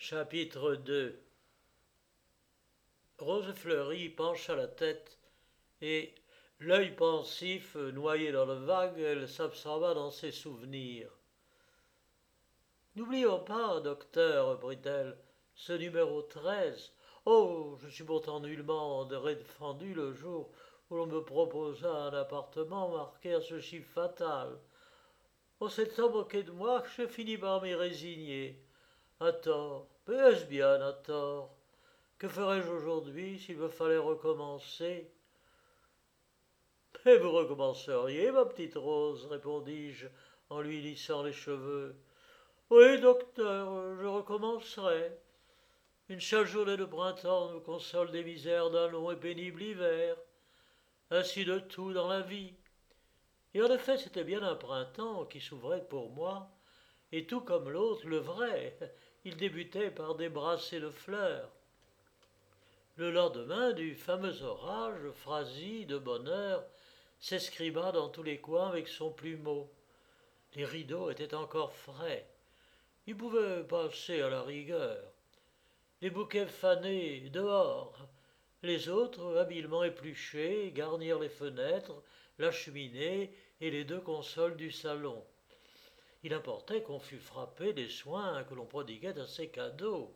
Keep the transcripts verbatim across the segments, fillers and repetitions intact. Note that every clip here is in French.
Chapitre deux. Rose Fleury pencha la tête et, l'œil pensif noyé dans le vague, elle s'absorba dans ses souvenirs. N'oublions pas, docteur, reprit-elle, ce numéro treize. Oh, je suis pourtant nullement défendu le jour où l'on me proposa un appartement marqué à ce chiffre fatal. On s'est tant moqué de moi que j'ai fini par m'y résigner. À tort, mais est-ce bien à tort? Que ferais-je aujourd'hui s'il me fallait recommencer? Et vous recommenceriez, ma petite Rose, répondis-je en lui lissant les cheveux. Oui, docteur, je recommencerai. Une seule journée de printemps nous console des misères d'un long et pénible hiver. Ainsi de tout dans la vie. Et en effet, c'était bien un printemps qui s'ouvrait pour moi, et tout comme l'autre, le vrai, il débutait par des brassées de fleurs. Le lendemain du fameux orage, Phrasy, de bonne heure, s'escrima dans tous les coins avec son plumeau. Les rideaux étaient encore frais. Il pouvait passer à la rigueur. Les bouquets fanés dehors, les autres, habilement épluchés, garnirent les fenêtres, la cheminée et les deux consoles du salon. Il importait qu'on fût frappé des soins que l'on prodiguait à ces cadeaux.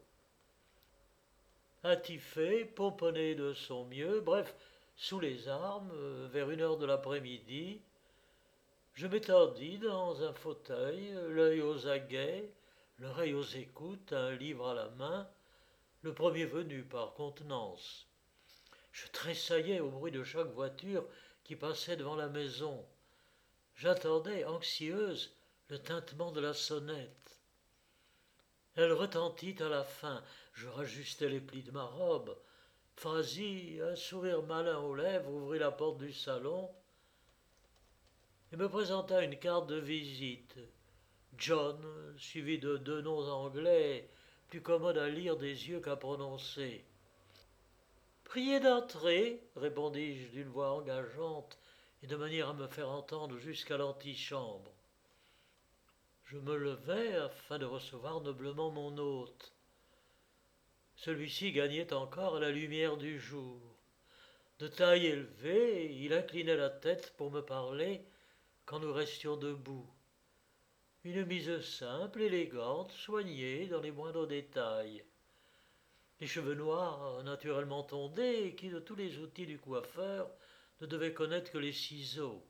Attifé, pomponné de son mieux, bref, sous les armes, vers une heure de l'après-midi, je m'étendis dans un fauteuil, l'œil aux aguets, l'oreille aux écoutes, un livre à la main, le premier venu par contenance. Je tressaillais au bruit de chaque voiture qui passait devant la maison. J'attendais, anxieuse, le tintement de la sonnette. Elle retentit à la fin. Je rajustai les plis de ma robe. Phrasy, un sourire malin aux lèvres, ouvrit la porte du salon et me présenta une carte de visite. John, suivi de deux noms anglais, plus commodes à lire des yeux qu'à prononcer. Priez d'entrer, répondis-je d'une voix engageante et de manière à me faire entendre jusqu'à l'antichambre. Je me levai afin de recevoir noblement mon hôte. Celui-ci gagnait encore à la lumière du jour. De taille élevée, il inclinait la tête pour me parler quand nous restions debout. Une mise simple, élégante, soignée dans les moindres détails. Les cheveux noirs, naturellement tondés, qui de tous les outils du coiffeur ne devaient connaître que les ciseaux.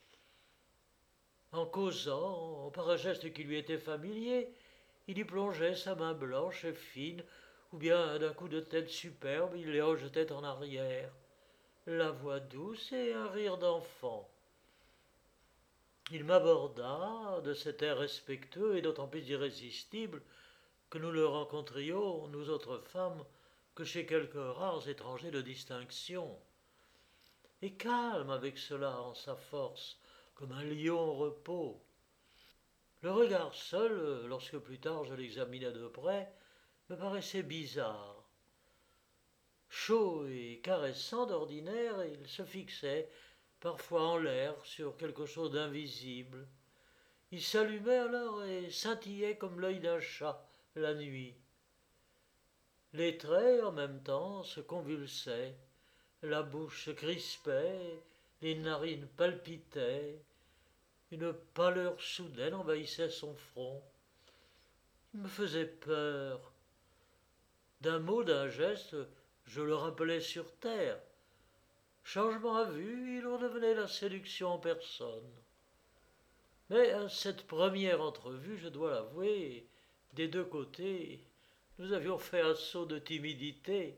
En causant, par un geste qui lui était familier, il y plongeait sa main blanche et fine, ou bien d'un coup de tête superbe, il les rejetait en arrière. La voix douce et un rire d'enfant. Il m'aborda de cet air respectueux et d'autant plus irrésistible que nous le rencontrions, nous autres femmes, que chez quelques rares étrangers de distinction. Et calme avec cela en sa force, comme un lion au repos. Le regard seul, lorsque plus tard je l'examinais de près, me paraissait bizarre. Chaud et caressant d'ordinaire, il se fixait, parfois en l'air, sur quelque chose d'invisible. Il s'allumait alors et scintillait comme l'œil d'un chat la nuit. Les traits, en même temps, se convulsaient, la bouche se crispait, les narines palpitaient, une pâleur soudaine envahissait son front. Il me faisait peur. D'un mot, d'un geste, je le rappelais sur terre. Changement à vue, il redevenait la séduction en personne. Mais à cette première entrevue, je dois l'avouer, des deux côtés, nous avions fait un saut de timidité.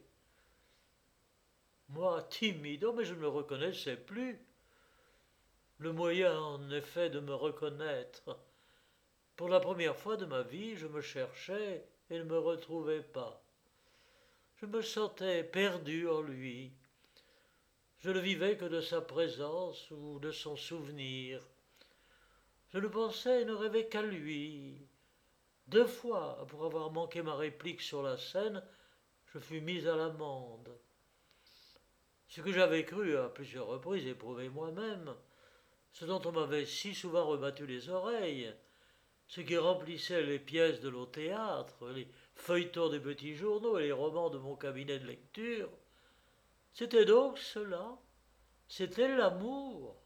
Moi, timide, oh, mais je ne me reconnaissais plus. Le moyen, en effet, de me reconnaître. Pour la première fois de ma vie, je me cherchais et ne me retrouvais pas. Je me sentais perdu en lui. Je ne vivais que de sa présence ou de son souvenir. Je ne pensais et ne rêvais qu'à lui. Deux fois, pour avoir manqué ma réplique sur la scène, je fus mis à l'amende. Ce que j'avais cru à plusieurs reprises éprouver moi-même, ce dont on m'avait si souvent rebattu les oreilles, ce qui remplissait les pièces de nos théâtres, les feuilletant des petits journaux et les romans de mon cabinet de lecture. C'était donc cela, c'était l'amour.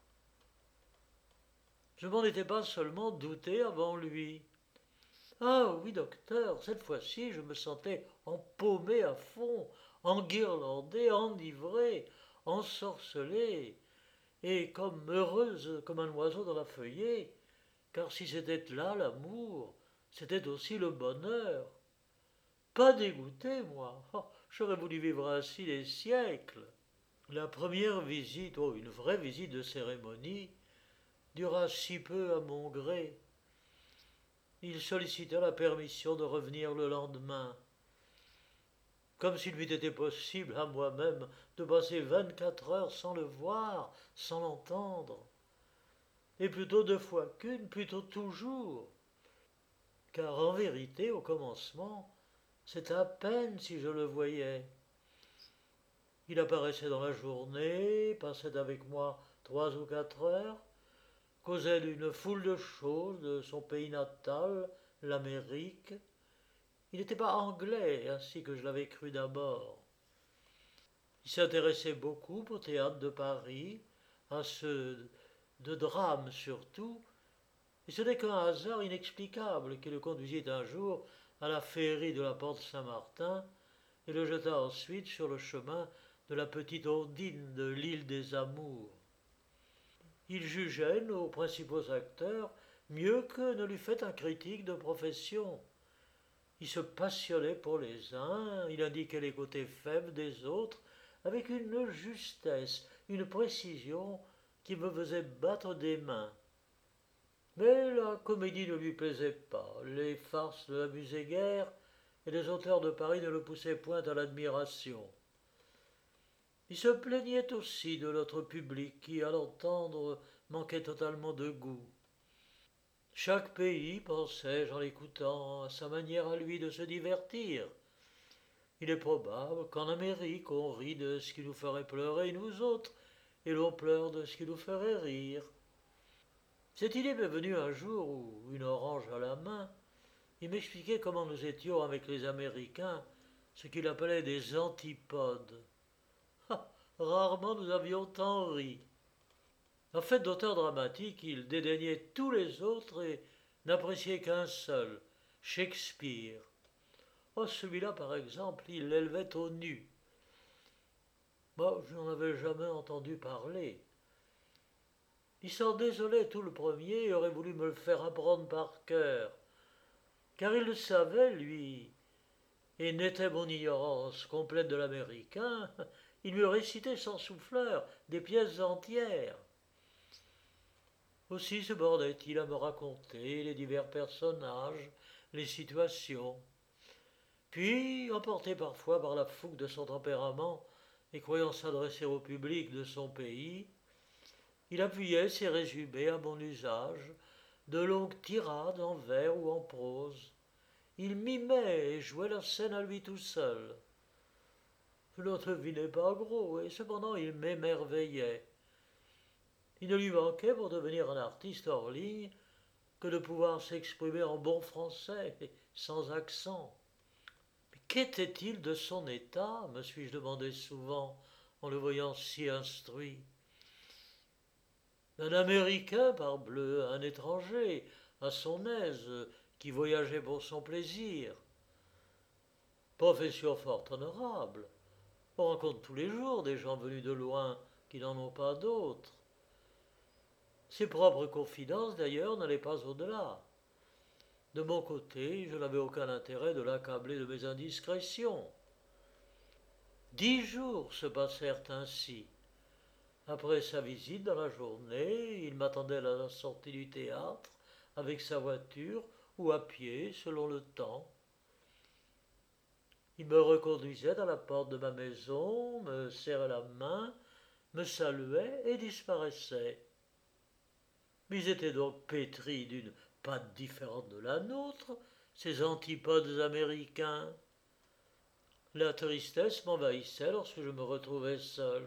Je m'en étais pas seulement douté avant lui. Ah oui, docteur, cette fois-ci, je me sentais empaumé à fond, enguirlandé, enivré, ensorcelé, et comme heureuse comme un oiseau dans la feuillée, car si c'était là l'amour, c'était aussi le bonheur. Pas dégoûté, moi. Oh, j'aurais voulu vivre ainsi des siècles. La première visite, oh, une vraie visite de cérémonie, dura si peu à mon gré. Il sollicita la permission de revenir le lendemain, comme s'il m'eût été possible à moi-même de passer vingt-quatre heures sans le voir, sans l'entendre. Et plutôt deux fois qu'une, plutôt toujours. Car en vérité, au commencement, c'est à peine si je le voyais. Il apparaissait dans la journée, passait avec moi trois ou quatre heures, causait d'une foule de choses, de son pays natal, l'Amérique. Il n'était pas anglais, ainsi que je l'avais cru d'abord. Il s'intéressait beaucoup au théâtre de Paris, à ceux de drame surtout, et ce n'est qu'un hasard inexplicable qui le conduisit un jour à la féerie de la Porte Saint-Martin et le jeta ensuite sur le chemin de la petite Ondine de l'île des Amours. Il jugeait nos principaux acteurs mieux que ne l'eût fait un critique de profession. Il se passionnait pour les uns, il indiquait les côtés faibles des autres avec une justesse, une précision qui me faisait battre des mains. Mais la comédie ne lui plaisait pas, les farces ne l'amusaient guère, et les auteurs de Paris ne le poussaient point à l'admiration. Il se plaignait aussi de notre public qui, à l'entendre, manquait totalement de goût. Chaque pays, pensais-je en l'écoutant, à sa manière à lui de se divertir. Il est probable qu'en Amérique on rit de ce qui nous ferait pleurer nous autres, et l'on pleure de ce qui nous ferait rire. Cette idée m'est venue un jour où, une orange à la main, il m'expliquait comment nous étions avec les Américains, ce qu'il appelait des antipodes. Ah, rarement nous avions tant ri. En fait d'auteur dramatique, il dédaignait tous les autres et n'appréciait qu'un seul, Shakespeare. Oh, celui-là, par exemple, il l'élevait au nu. Moi, je n'en avais jamais entendu parler. Il s'en désolait tout le premier et aurait voulu me le faire apprendre par cœur. Car il le savait, lui, et n'était mon ignorance complète de l'américain, il me récitait sans souffleur des pièces entières. Aussi se bornait-il à me raconter les divers personnages, les situations. Puis, emporté parfois par la fougue de son tempérament et croyant s'adresser au public de son pays, il appuyait ses résumés à mon usage, de longues tirades en vers ou en prose. Il mimait et jouait la scène à lui tout seul. Je n'en devinais pas gros, et cependant il m'émerveillait. Il ne lui manquait pour devenir un artiste hors ligne que de pouvoir s'exprimer en bon français, sans accent. Mais qu'était-il de son état, me suis-je demandé souvent, en le voyant si instruit. Un Américain, parbleu, un étranger, à son aise, qui voyageait pour son plaisir. Profession fort honorable. On rencontre tous les jours des gens venus de loin qui n'en ont pas d'autres. Ses propres confidences, d'ailleurs, n'allaient pas au-delà. De mon côté, je n'avais aucun intérêt de l'accabler de mes indiscrétions. Dix jours se passèrent ainsi. Après sa visite dans la journée, il m'attendait à la sortie du théâtre, avec sa voiture ou à pied, selon le temps. Il me reconduisait à la porte de ma maison, me serrait la main, me saluait et disparaissait. Mais ils étaient donc pétris d'une pâte différente de la nôtre, ces antipodes américains. La tristesse m'envahissait lorsque je me retrouvais seul.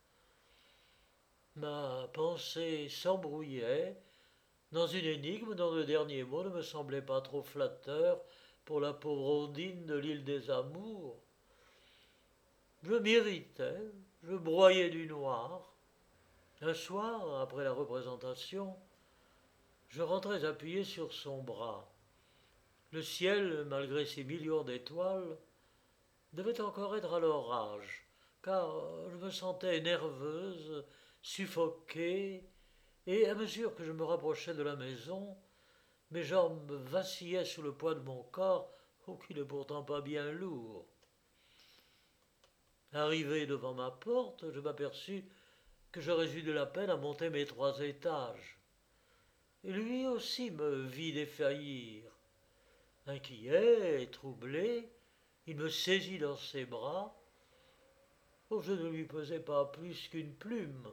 Ma pensée s'embrouillait dans une énigme dont le dernier mot ne me semblait pas trop flatteur pour la pauvre Ondine de l'île des Amours. Je m'irritais, je broyais du noir. Un soir, après la représentation, je rentrais appuyé sur son bras. Le ciel, malgré ses millions d'étoiles, devait encore être à l'orage, car je me sentais nerveuse, suffoquée, et à mesure que je me rapprochais de la maison, mes jambes vacillaient sous le poids de mon corps, oh, qui n'est pourtant pas bien lourd. Arrivé devant ma porte, je m'aperçus que j'aurais eu de la peine à monter mes trois étages. Et lui aussi me vit défaillir. Inquiet et troublé, il me saisit dans ses bras. Oh, je ne lui pesais pas plus qu'une plume.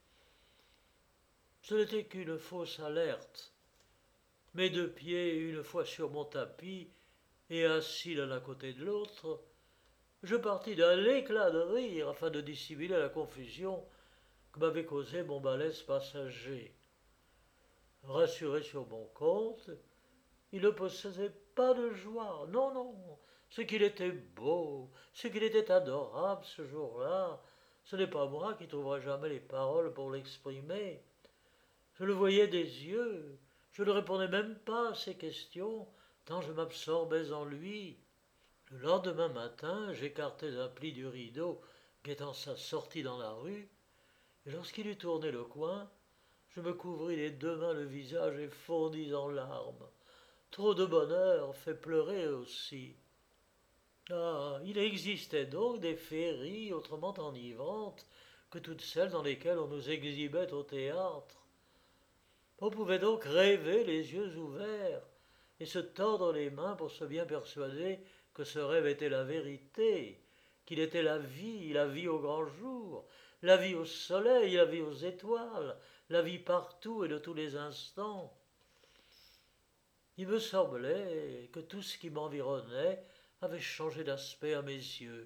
Ce n'était qu'une fausse alerte. Mes deux pieds, une fois sur mon tapis et assis l'un à côté de l'autre, je partis d'un éclat de rire afin de dissimuler la confusion que m'avait causé mon balèze passager. Rassuré sur mon compte, il ne possédait pas de joie. Non, non, ce qu'il était beau, ce qu'il était adorable ce jour-là, ce n'est pas moi qui trouverai jamais les paroles pour l'exprimer. Je le voyais des yeux, je ne répondais même pas à ses questions, tant je m'absorbais en lui. Le lendemain matin, j'écartais un pli du rideau, guettant sa sortie dans la rue, et lorsqu'il eut tourné le coin, je me couvris les deux mains le visage et fondis en larmes. Trop de bonheur fait pleurer aussi. Ah, il existait donc des féeries autrement enivrantes que toutes celles dans lesquelles on nous exhibait au théâtre. On pouvait donc rêver les yeux ouverts et se tordre les mains pour se bien persuader que ce rêve était la vérité, qu'il était la vie, la vie au grand jour, la vie au soleil, la vie aux étoiles, la vie partout et de tous les instants. Il me semblait que tout ce qui m'environnait avait changé d'aspect à mes yeux.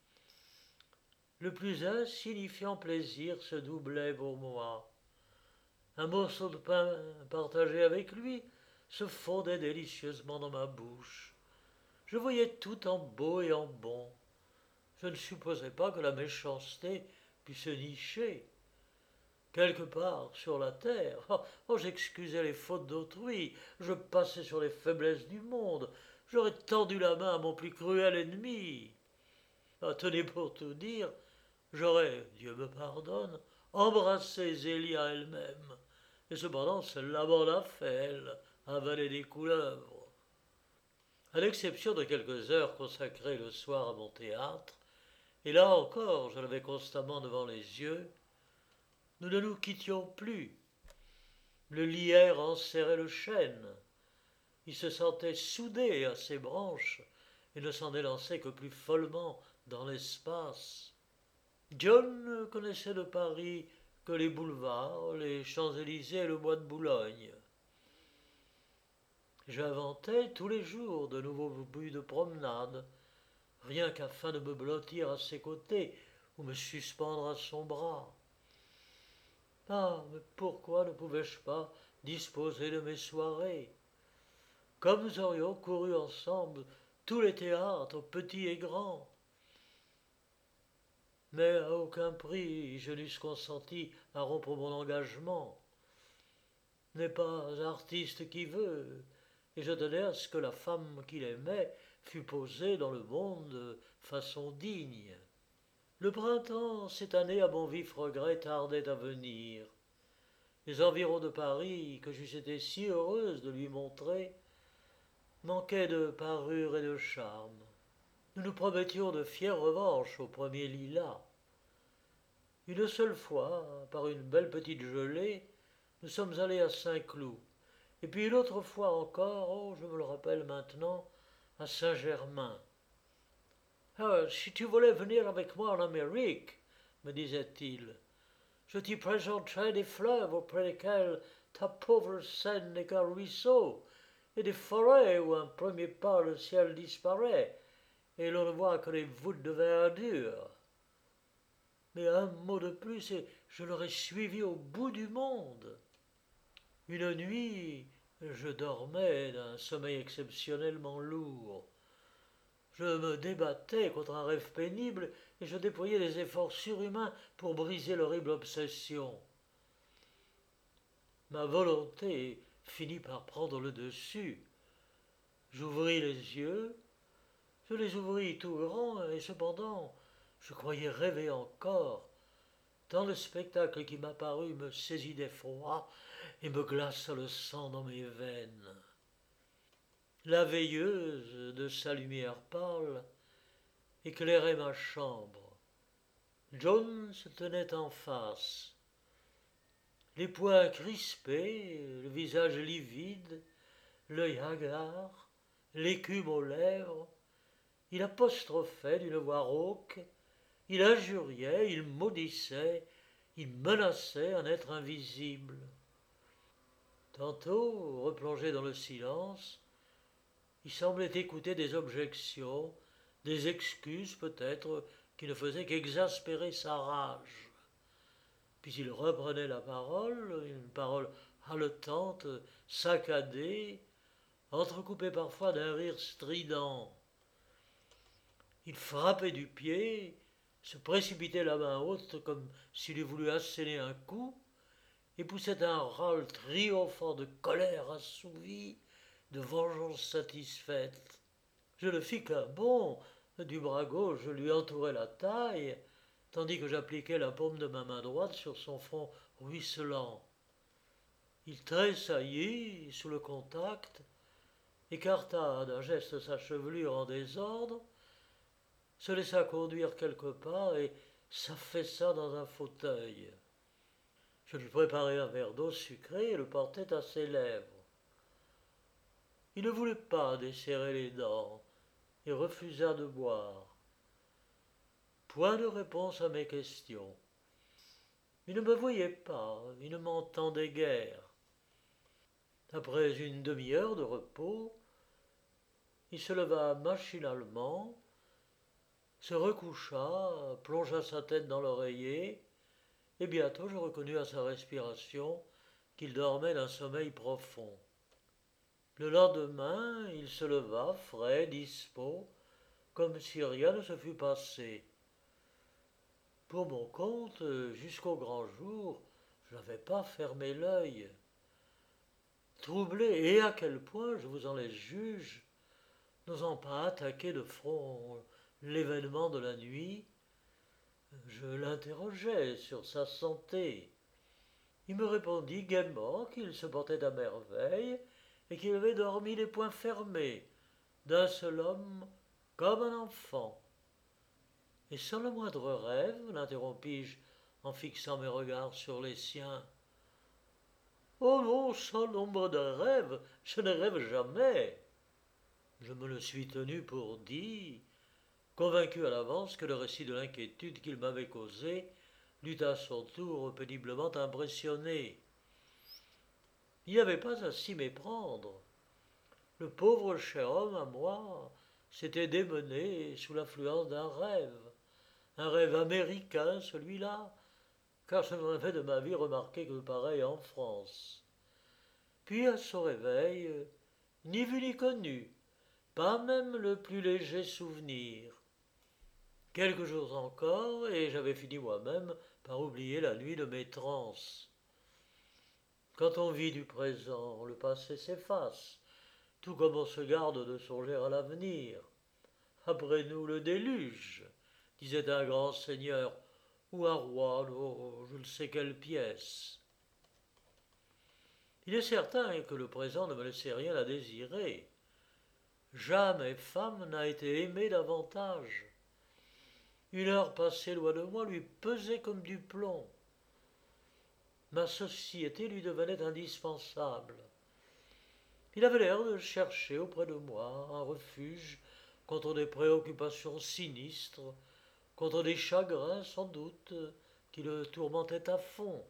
Le plus insignifiant plaisir se doublait pour moi. Un morceau de pain partagé avec lui se fondait délicieusement dans ma bouche. Je voyais tout en beau et en bon. Je ne supposais pas que la méchanceté puisse se nicher. Quelque part sur la terre, oh, oh, j'excusais les fautes d'autrui, je passais sur les faiblesses du monde, j'aurais tendu la main à mon plus cruel ennemi. Ah, tenez, pour tout dire, j'aurais, Dieu me pardonne, embrassé Zélia elle-même. Et cependant, celle-là m'en a fait, elle, avaler des couleuvres. À l'exception de quelques heures consacrées le soir à mon théâtre, et là encore je l'avais constamment devant les yeux, nous ne nous quittions plus. Le lierre enserrait le chêne. Il se sentait soudé à ses branches et ne s'en élançait que plus follement dans l'espace. John ne connaissait de Paris que les boulevards, les Champs-Élysées et le bois de Boulogne. J'inventais tous les jours de nouveaux buts de promenade, rien qu'afin de me blottir à ses côtés ou me suspendre à son bras. Ah, mais pourquoi ne pouvais-je pas disposer de mes soirées? Comme nous aurions couru ensemble tous les théâtres, petits et grands. Mais à aucun prix je n'eusse consenti à rompre mon engagement. N'est pas artiste qui veut, et je tenais à ce que la femme qu'il aimait fût posée dans le monde de façon digne. Le printemps, cette année, à mon vif regret, tardait à venir. Les environs de Paris, que j'eusse été si heureuse de lui montrer, manquaient de parure et de charme. Nous nous promettions de fières revanches au premier lilas. Une seule fois, par une belle petite gelée, nous sommes allés à Saint-Cloud. Et puis une autre fois encore, oh, je me le rappelle maintenant, à Saint-Germain. Ah, si tu voulais venir avec moi en Amérique, me disait-il, je t'y présenterai des fleuves auprès desquels ta pauvre Seine n'est qu'un ruisseau, et des forêts où un premier pas le ciel disparaît, et l'on ne voit que les voûtes de verdure. Mais un mot de plus, et je l'aurais suivi au bout du monde. Une nuit, Je dormais d'un sommeil exceptionnellement lourd. Je me débattais contre un rêve pénible et je déployais des efforts surhumains pour briser l'horrible obsession. Ma volonté finit par prendre le dessus. J'ouvris les yeux, je les ouvris tout grands et cependant je croyais rêver encore, tant le spectacle qui m'apparut me saisit d'effroi et me glaça le sang dans mes veines. La veilleuse, de sa lumière pâle, éclairait ma chambre. John se tenait en face, les poings crispés, le visage livide, l'œil hagard, l'écume aux lèvres. Il apostrophait d'une voix rauque, il injuriait, il maudissait, il menaçait un être invisible. Tantôt, replongé dans le silence, il semblait écouter des objections, des excuses peut-être, qui ne faisaient qu'exaspérer sa rage. Puis il reprenait la parole, une parole haletante, saccadée, entrecoupée parfois d'un rire strident. Il frappait du pied, se précipitait la main haute comme s'il eût voulu asséner un coup, et poussait un râle triomphant de colère assouvie, de vengeance satisfaite. Je ne fis qu'un bond, du bras gauche je lui entourai la taille, tandis que j'appliquais la paume de ma main droite sur son front ruisselant. Il tressaillit sous le contact, écarta d'un geste sa chevelure en désordre, se laissa conduire quelque part et s'affaissa dans un fauteuil. Je lui préparai un verre d'eau sucrée et le portai à ses lèvres. Il ne voulait pas desserrer les dents et refusa de boire. Point de réponse à mes questions. Il ne me voyait pas, il ne m'entendait guère. Après une demi-heure de repos, il se leva machinalement, se recoucha, plongea sa tête dans l'oreiller, et bientôt je reconnus à sa respiration qu'il dormait d'un sommeil profond. Le lendemain, il se leva, frais, dispos, comme si rien ne se fût passé. Pour mon compte, jusqu'au grand jour, je n'avais pas fermé l'œil. Troublé, et à quel point, je vous en laisse juge, n'osant pas attaquer de front l'événement de la nuit, je l'interrogeai sur sa santé. Il me répondit gaiement qu'il se portait à merveille et qu'il avait dormi les poings fermés, d'un seul homme comme un enfant. Et sans le moindre rêve, l'interrompis-je en fixant mes regards sur les siens. Oh non, sans l'ombre d'un rêve, je ne rêve jamais. Je me le suis tenu pour dit, convaincu à l'avance que le récit de l'inquiétude qu'il m'avait causée l'eût à son tour péniblement impressionné. Il n'y avait pas à s'y méprendre. Le pauvre cher homme, à moi, s'était démené sous l'influence d'un rêve, un rêve américain, celui-là, car je n'en avais de ma vie remarqué que pareil en France. Puis, à son réveil, ni vu ni connu, pas même le plus léger souvenir. Quelques jours encore, et j'avais fini moi-même par oublier la nuit de mes transes. Quand on vit du présent, le passé s'efface, tout comme on se garde de songer à l'avenir. Après nous le déluge, disait un grand seigneur, ou un roi, oh, je ne sais quelle pièce. Il est certain que le présent ne me laissait rien à désirer. Jamais femme n'a été aimée davantage. Une heure passée loin de moi lui pesait comme du plomb. Ma société lui devenait indispensable. Il avait l'air de chercher auprès de moi un refuge contre des préoccupations sinistres, contre des chagrins sans doute qui le tourmentaient à fond.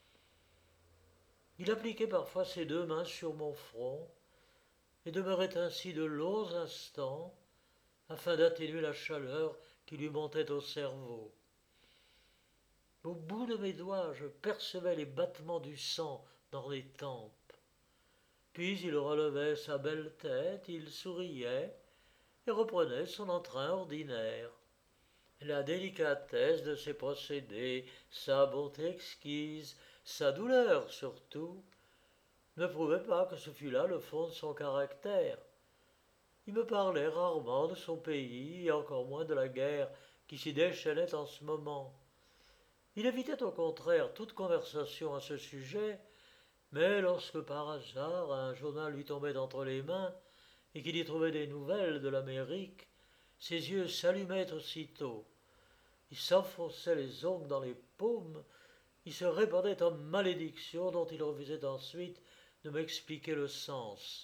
Il appliquait parfois ses deux mains sur mon front et demeurait ainsi de longs instants afin d'atténuer la chaleur qui lui montait au cerveau. Au bout de mes doigts, je percevais les battements du sang dans les tempes. Puis il relevait sa belle tête, il souriait et reprenait son entrain ordinaire. La délicatesse de ses procédés, sa bonté exquise, sa douleur surtout, ne prouvaient pas que ce fût là le fond de son caractère. Il me parlait rarement de son pays et encore moins de la guerre qui s'y déchaînait en ce moment. Il évitait au contraire toute conversation à ce sujet, mais lorsque par hasard un journal lui tombait entre les mains et qu'il y trouvait des nouvelles de l'Amérique, ses yeux s'allumaient aussitôt. Il s'enfonçait les ongles dans les paumes, il se répandait en malédictions dont il refusait ensuite de m'expliquer le sens.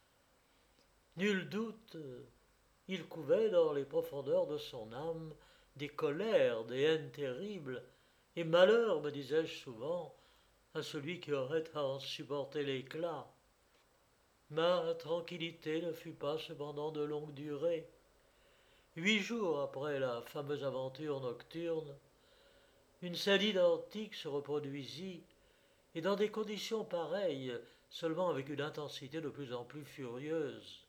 Nul doute, il couvait dans les profondeurs de son âme des colères, des haines terribles, et malheur, me disais-je souvent, à celui qui aurait à en supporter l'éclat. Ma tranquillité ne fut pas cependant de longue durée. Huit jours après la fameuse aventure nocturne, une scène identique se reproduisit, et dans des conditions pareilles, seulement avec une intensité de plus en plus furieuse.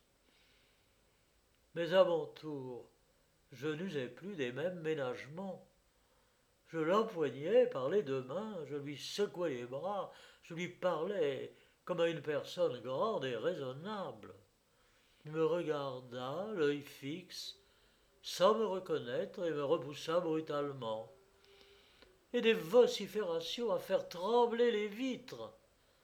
Mais à mon tour, je n'usais plus des mêmes ménagements. Je l'empoignais par les deux mains, je lui secouais les bras, je lui parlais comme à une personne grande et raisonnable. Il me regarda, l'œil fixe, sans me reconnaître, et me repoussa brutalement. Et des vociférations à faire trembler les vitres.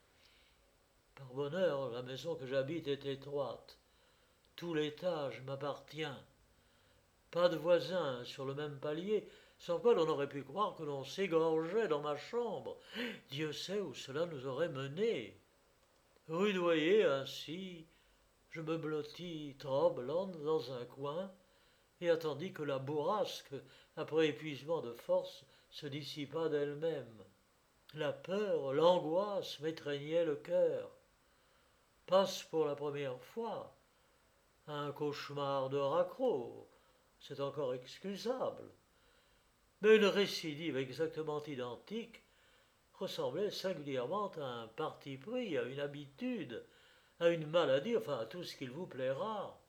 Par bonheur, la maison que j'habite est étroite. Tout l'étage m'appartient. Pas de voisins sur le même palier, sans quoi l'on aurait pu croire que l'on s'égorgeait dans ma chambre. Dieu sait où cela nous aurait menés. Rudoyé ainsi, je me blottis tremblante dans un coin et attendis que la bourrasque, après épuisement de force, se dissipât d'elle-même. La peur, l'angoisse m'étreignaient le cœur. Passe pour la première fois un cauchemar de raccro, c'est encore excusable. Mais une récidive exactement identique ressemblait singulièrement à un parti pris, à une habitude, à une maladie, enfin à tout ce qu'il vous plaira.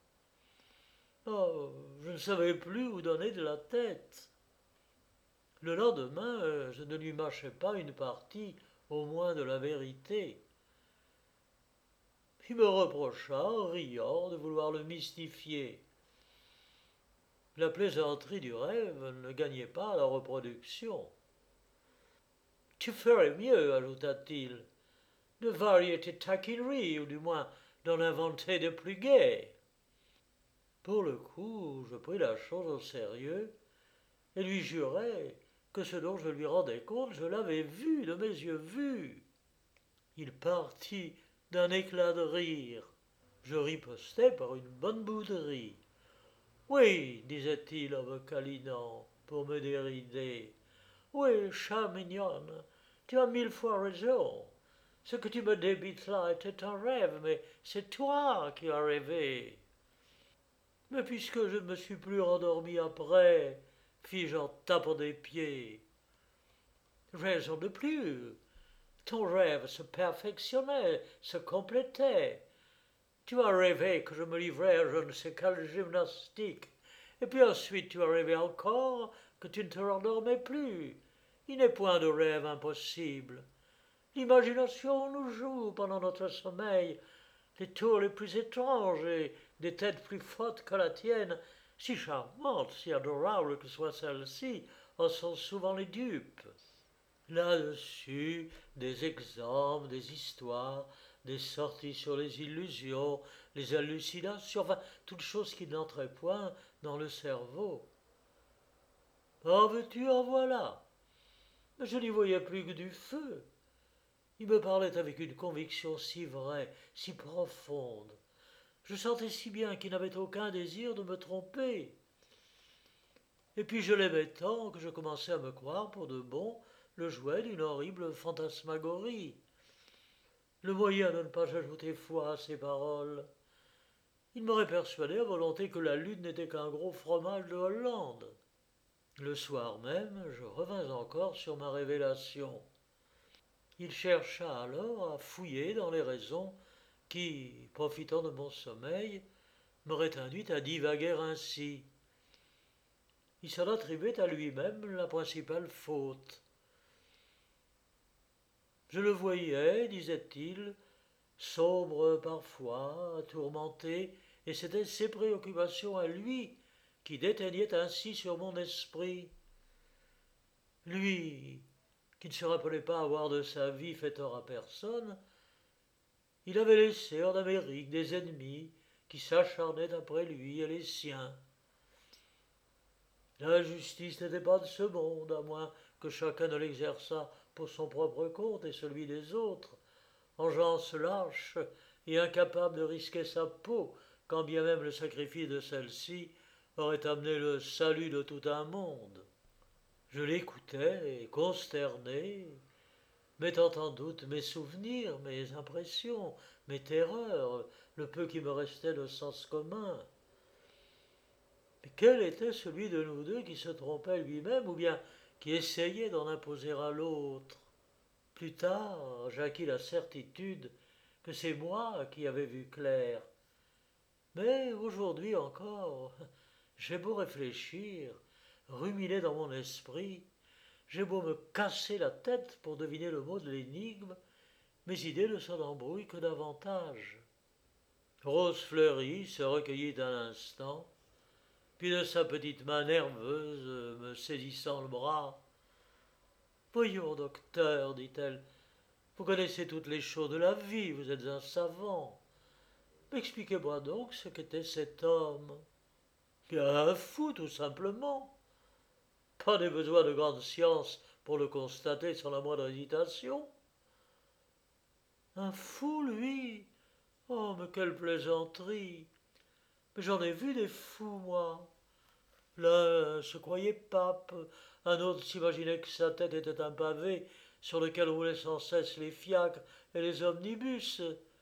Oh, je ne savais plus où donner de la tête. Le lendemain, je ne lui mâchai pas une partie, au moins de la vérité. Il me reprocha, en riant, de vouloir le mystifier. La plaisanterie du rêve ne gagnait pas à la reproduction. Tu ferais mieux, ajouta-t-il, de varier tes taquineries, ou du moins d'en inventer de plus gaies. Pour le coup, je pris la chose au sérieux et lui jurai que ce dont je lui rendais compte, je l'avais vu, de mes yeux vus. Il partit d'un éclat de rire. Je ripostai par une bonne bouderie. Oui, disait-il en me câlinant, pour me dérider. Oui, chère mignonne, tu as mille fois raison. Ce que tu me débites là était un rêve, mais c'est toi qui as rêvé. Mais puisque je ne me suis plus rendormi après, fis-je en tapant des pieds. Raison de plus. Ton rêve se perfectionnait, se complétait. Tu as rêvé que je me livrais à je ne sais quelle gymnastique, et puis ensuite tu as rêvé encore que tu ne te rendormais plus. Il n'est point de rêve impossible. L'imagination nous joue pendant notre sommeil les tours les plus étranges et des têtes plus fortes que la tienne, si charmantes, si adorables que soient celles-ci, en sont souvent les dupes. Là-dessus, des exemples, des histoires, des sorties sur les illusions, les hallucinations, enfin, toutes choses qui n'entraient point dans le cerveau. En veux-tu, en voilà. Mais je n'y voyais plus que du feu. Il me parlait avec une conviction si vraie, si profonde. Je sentais si bien qu'il n'avait aucun désir de me tromper. Et puis je l'aimais tant que je commençais à me croire pour de bon le jouet d'une horrible fantasmagorie. Le moyen de ne pas ajouter foi à ses paroles. Il m'aurait persuadé à volonté que la lune n'était qu'un gros fromage de Hollande. Le soir même, je revins encore sur ma révélation. Il chercha alors à fouiller dans les raisons qui, profitant de mon sommeil, m'aurait induit à divaguer ainsi. Il s'en attribuait à lui-même la principale faute. Je le voyais, disait-il, sombre parfois, tourmenté, et c'étaient ses préoccupations à lui qui déteignaient ainsi sur mon esprit. Lui, qui ne se rappelait pas avoir de sa vie fait tort à personne, il avait laissé en Amérique des ennemis qui s'acharnaient après lui et les siens. La justice n'était pas de ce monde, à moins que chacun ne l'exerçât pour son propre compte et celui des autres, engeance lâche et incapable de risquer sa peau, quand bien même le sacrifice de celle-ci aurait amené le salut de tout un monde. Je l'écoutais, consterné, mettant en doute mes souvenirs, mes impressions, mes terreurs, le peu qui me restait de sens commun. Mais quel était celui de nous deux qui se trompait lui-même ou bien qui essayait d'en imposer à l'autre? Plus tard, j'acquis la certitude que c'est moi qui avais vu clair. Mais aujourd'hui encore, j'ai beau réfléchir, ruminer dans mon esprit, j'ai beau me casser la tête pour deviner le mot de l'énigme, mes idées ne s'en embrouillent que davantage. Rose fleurie se recueillit un instant, puis de sa petite main nerveuse me saisissant le bras. Voyons, docteur, dit-elle, vous connaissez toutes les choses de la vie, vous êtes un savant. Expliquez-moi donc ce qu'était cet homme. Un fou, tout simplement. Pas des besoins de grande science pour le constater sans la moindre hésitation. Un fou, lui. Oh, mais quelle plaisanterie. Mais j'en ai vu des fous, moi. L'un se croyait pape, un autre s'imaginait que sa tête était un pavé sur lequel roulaient sans cesse les fiacres et les omnibus.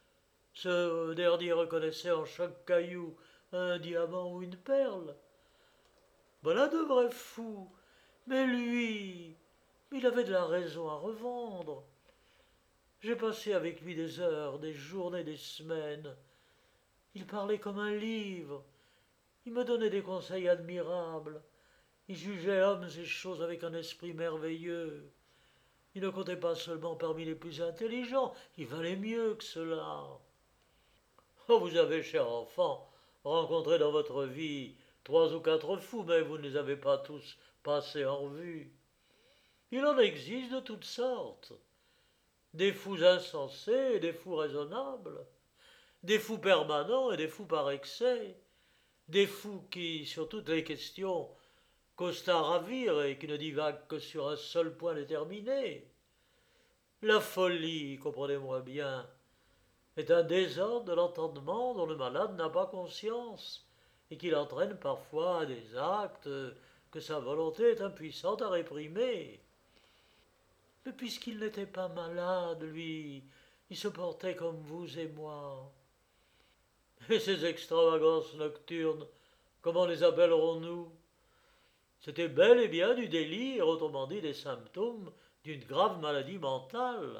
Ce dernier reconnaissait en chaque caillou un diamant ou une perle. Voilà de vrais fous. Mais lui, il avait de la raison à revendre. J'ai passé avec lui des heures, des journées, des semaines. Il parlait comme un livre. Il me donnait des conseils admirables. Il jugeait hommes et choses avec un esprit merveilleux. Il ne comptait pas seulement parmi les plus intelligents, il valait mieux que cela. Oh, vous avez, cher enfant, rencontré dans votre vie trois ou quatre fous, mais vous ne les avez pas tous passés en revue. Il en existe de toutes sortes. Des fous insensés et des fous raisonnables. Des fous permanents et des fous par excès. Des fous qui, sur toutes les questions, causent à ravir et qui ne divaguent que sur un seul point déterminé. La folie, comprenez-moi bien, est un désordre de l'entendement dont le malade n'a pas conscience et qui l'entraîne parfois à des actes que sa volonté est impuissante à réprimer. Mais puisqu'il n'était pas malade, lui, il se portait comme vous et moi. Et ces extravagances nocturnes, comment les appellerons-nous? C'était bel et bien du délire, autrement dit des symptômes d'une grave maladie mentale,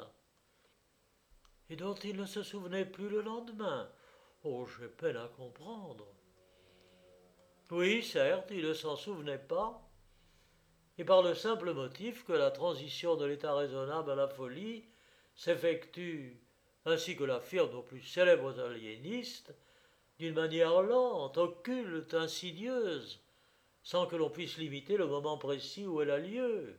et dont il ne se souvenait plus le lendemain. Oh, j'ai peine à comprendre. Oui, certes, il ne s'en souvenait pas, et par le simple motif que la transition de l'état raisonnable à la folie s'effectue, ainsi que l'affirment nos plus célèbres aliénistes, d'une manière lente, occulte, insidieuse, sans que l'on puisse limiter le moment précis où elle a lieu.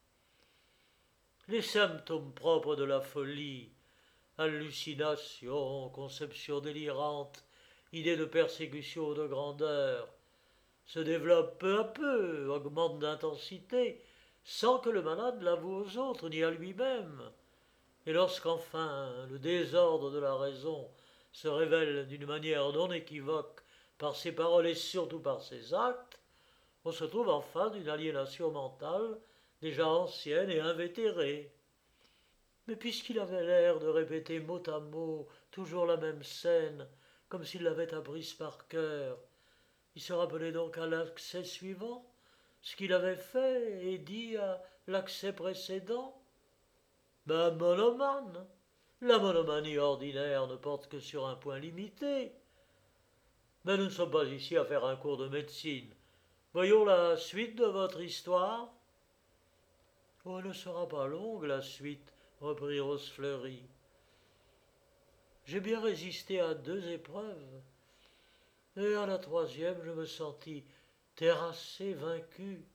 Les symptômes propres de la folie, hallucinations, conceptions délirantes, idées de persécution ou de grandeur, se développent peu à peu, augmentent d'intensité, sans que le malade l'avoue aux autres ni à lui-même. Et lorsqu'enfin le désordre de la raison se révèle d'une manière non équivoque par ses paroles et surtout par ses actes, on se trouve en face d'une aliénation mentale déjà ancienne et invétérée. Mais puisqu'il avait l'air de répéter mot à mot toujours la même scène, comme s'il l'avait apprise par cœur, il se rappelait donc à l'accès suivant ce qu'il avait fait et dit à l'accès précédent. Ben, monomane, La monomanie ordinaire ne porte que sur un point limité. Mais nous ne sommes pas ici à faire un cours de médecine. Voyons la suite de votre histoire. Oh, elle ne sera pas longue, la suite, reprit Rose Fleury. J'ai bien résisté à deux épreuves, et à la troisième, je me sentis terrassé, vaincu.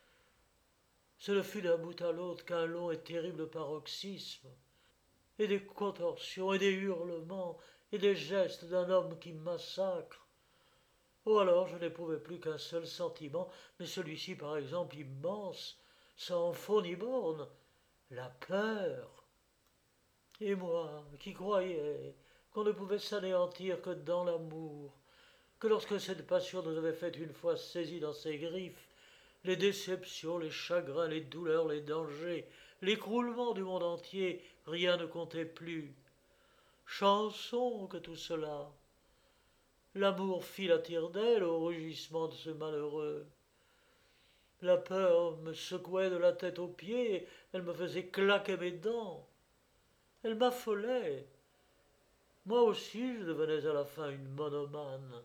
Ce ne fut d'un bout à l'autre qu'un long et terrible paroxysme, et des contorsions, et des hurlements, et des gestes d'un homme qui massacre. Oh, alors je n'éprouvais plus qu'un seul sentiment, mais celui-ci, par exemple, immense, sans fond ni borne, la peur. Et moi, qui croyais qu'on ne pouvait s'anéantir que dans l'amour, que lorsque cette passion nous avait fait une fois saisis dans ses griffes, les déceptions, les chagrins, les douleurs, les dangers, l'écroulement du monde entier, rien ne comptait plus. Chanson que tout cela. L'amour fit la tire-d'aile au rugissement de ce malheureux. La peur me secouait de la tête aux pieds, elle me faisait claquer mes dents. Elle m'affolait. Moi aussi, je devenais à la fin une monomane.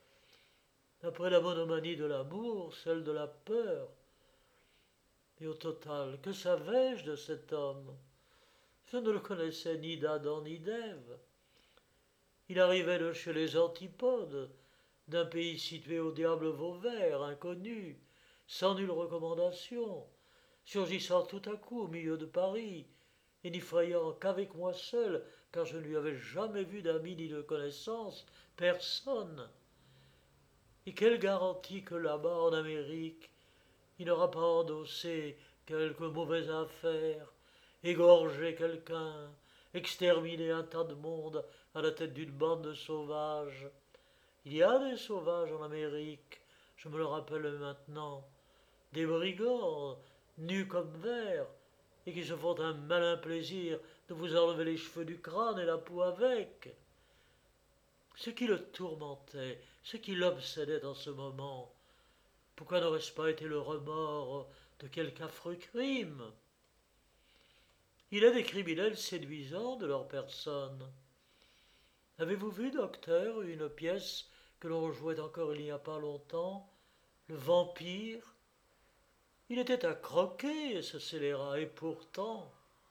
Après la monomanie de l'amour, celle de la peur. Et au total, que savais-je de cet homme? Je ne le connaissais ni d'Adam ni d'Ève. Il arrivait de chez les antipodes, d'un pays situé au diable Vauvert, inconnu, sans nulle recommandation, surgissant tout à coup au milieu de Paris, et n'y voyant qu'avec moi seul, car je ne lui avais jamais vu d'amis ni de connaissances, personne. Et quelle garantie que là-bas, en Amérique, il n'aura pas endossé quelque mauvaise affaire, égorgé quelqu'un, exterminé un tas de monde à la tête d'une bande de sauvages. Il y a des sauvages en Amérique, je me le rappelle maintenant, des brigands, nus comme vers, et qui se font un malin plaisir de vous enlever les cheveux du crâne et la peau avec. Ce qui le tourmentait, ce qui l'obsédait dans ce moment, pourquoi n'aurait-ce pas été le remords de quelque affreux crime? Il est des criminels séduisants de leur personne. Avez-vous vu, docteur, une pièce que l'on jouait encore il n'y a pas longtemps, Le Vampire? Il était à croquer, ce scélérat, et pourtant...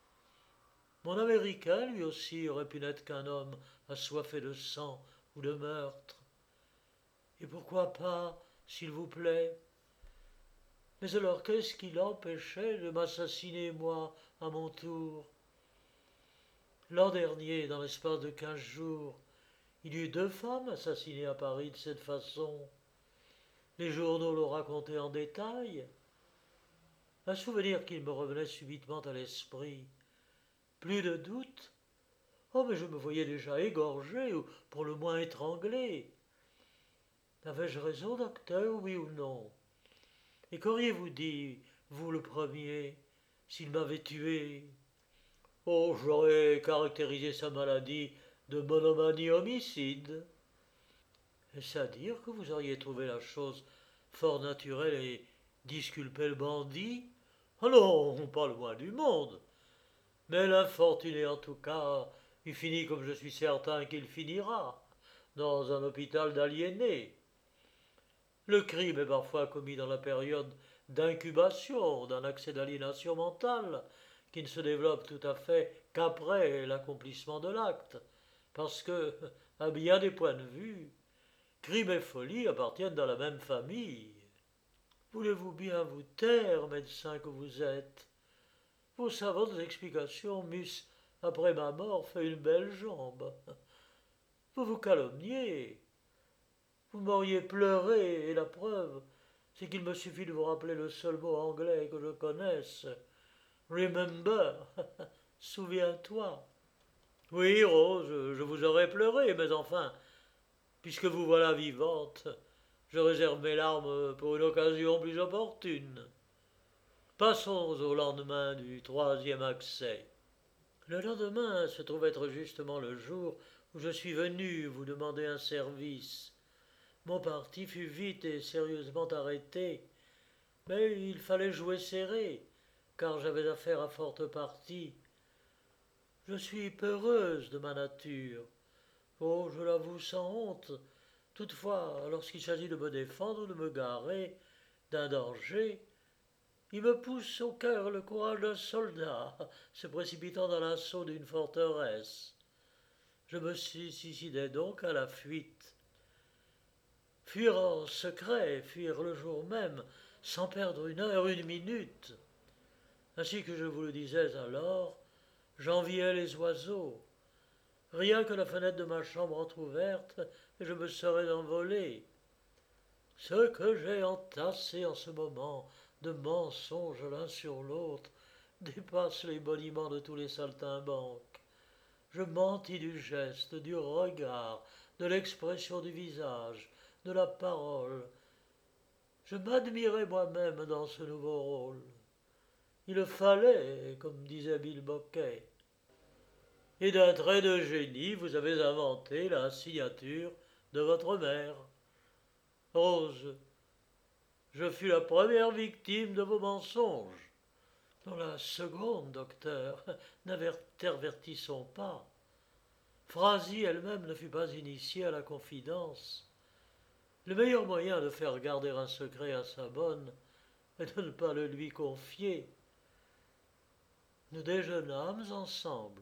Mon Américain, lui aussi, aurait pu n'être qu'un homme assoiffé de sang ou de meurtre. Et pourquoi pas, s'il vous plaît? Mais alors, qu'est-ce qui l'empêchait de m'assassiner, moi, à mon tour? L'an dernier, dans l'espace de quinze jours, il y eut deux femmes assassinées à Paris de cette façon. Les journaux l'ont raconté en détail. Un souvenir qui me revenait subitement à l'esprit. Plus de doute. Oh, mais je me voyais déjà égorgé, ou pour le moins étranglé. Avais-je raison, docteur, oui ou non? Et qu'auriez-vous dit, vous le premier, s'il m'avait tué? Oh, j'aurais caractérisé sa maladie de monomanie homicide. Est-ce à dire que vous auriez trouvé la chose fort naturelle et disculpé le bandit? Oh non, pas le moins du monde. Mais l'infortuné, en tout cas, il finit comme je suis certain qu'il finira, dans un hôpital d'aliénés. Le crime est parfois commis dans la période d'incubation d'un accès d'aliénation mentale, qui ne se développe tout à fait qu'après l'accomplissement de l'acte, parce que, à bien des points de vue, crime et folie appartiennent dans la même famille. Voulez-vous bien vous taire, médecin que vous êtes? Vos savantes explications m'eussent, après ma mort, fait une belle jambe. Vous vous calomniez. Vous m'auriez pleuré, et la preuve, c'est qu'il me suffit de vous rappeler le seul mot anglais que je connaisse. Remember, souviens-toi. Oui, Rose, je vous aurais pleuré, mais enfin, puisque vous voilà vivante, je réserve mes larmes pour une occasion plus opportune. Passons au lendemain du troisième accès. Le lendemain se trouve être justement le jour où je suis venu vous demander un service. Mon parti fut vite et sérieusement arrêté, mais il fallait jouer serré, car j'avais affaire à forte partie. Je suis peureuse de ma nature. Oh, je l'avoue sans honte. Toutefois, lorsqu'il s'agit de me défendre, de me garer d'un danger, il me pousse au cœur le courage d'un soldat, se précipitant dans l'assaut d'une forteresse. Je me suicidais donc à la fuite. Fuir en secret, fuir le jour même, sans perdre une heure, une minute. Ainsi que je vous le disais alors, j'enviais les oiseaux. Rien que la fenêtre de ma chambre entr'ouverte, et je me serais envolé. Ce que j'ai entassé en ce moment de mensonges l'un sur l'autre dépasse les boniments de tous les saltimbanques. Je mentis du geste, du regard, de l'expression du visage, de la parole. Je m'admirais moi-même dans ce nouveau rôle. Il fallait, comme disait Bill Bocquet. Et d'un trait de génie, vous avez inventé la signature de votre mère. Rose, je fus la première victime de vos mensonges. Dans la seconde, docteur, n'intervertissons pas. Phrasie elle-même ne fut pas initiée à la confidence. Le meilleur moyen de faire garder un secret à sa bonne est de ne pas le lui confier. Nous déjeunâmes ensemble,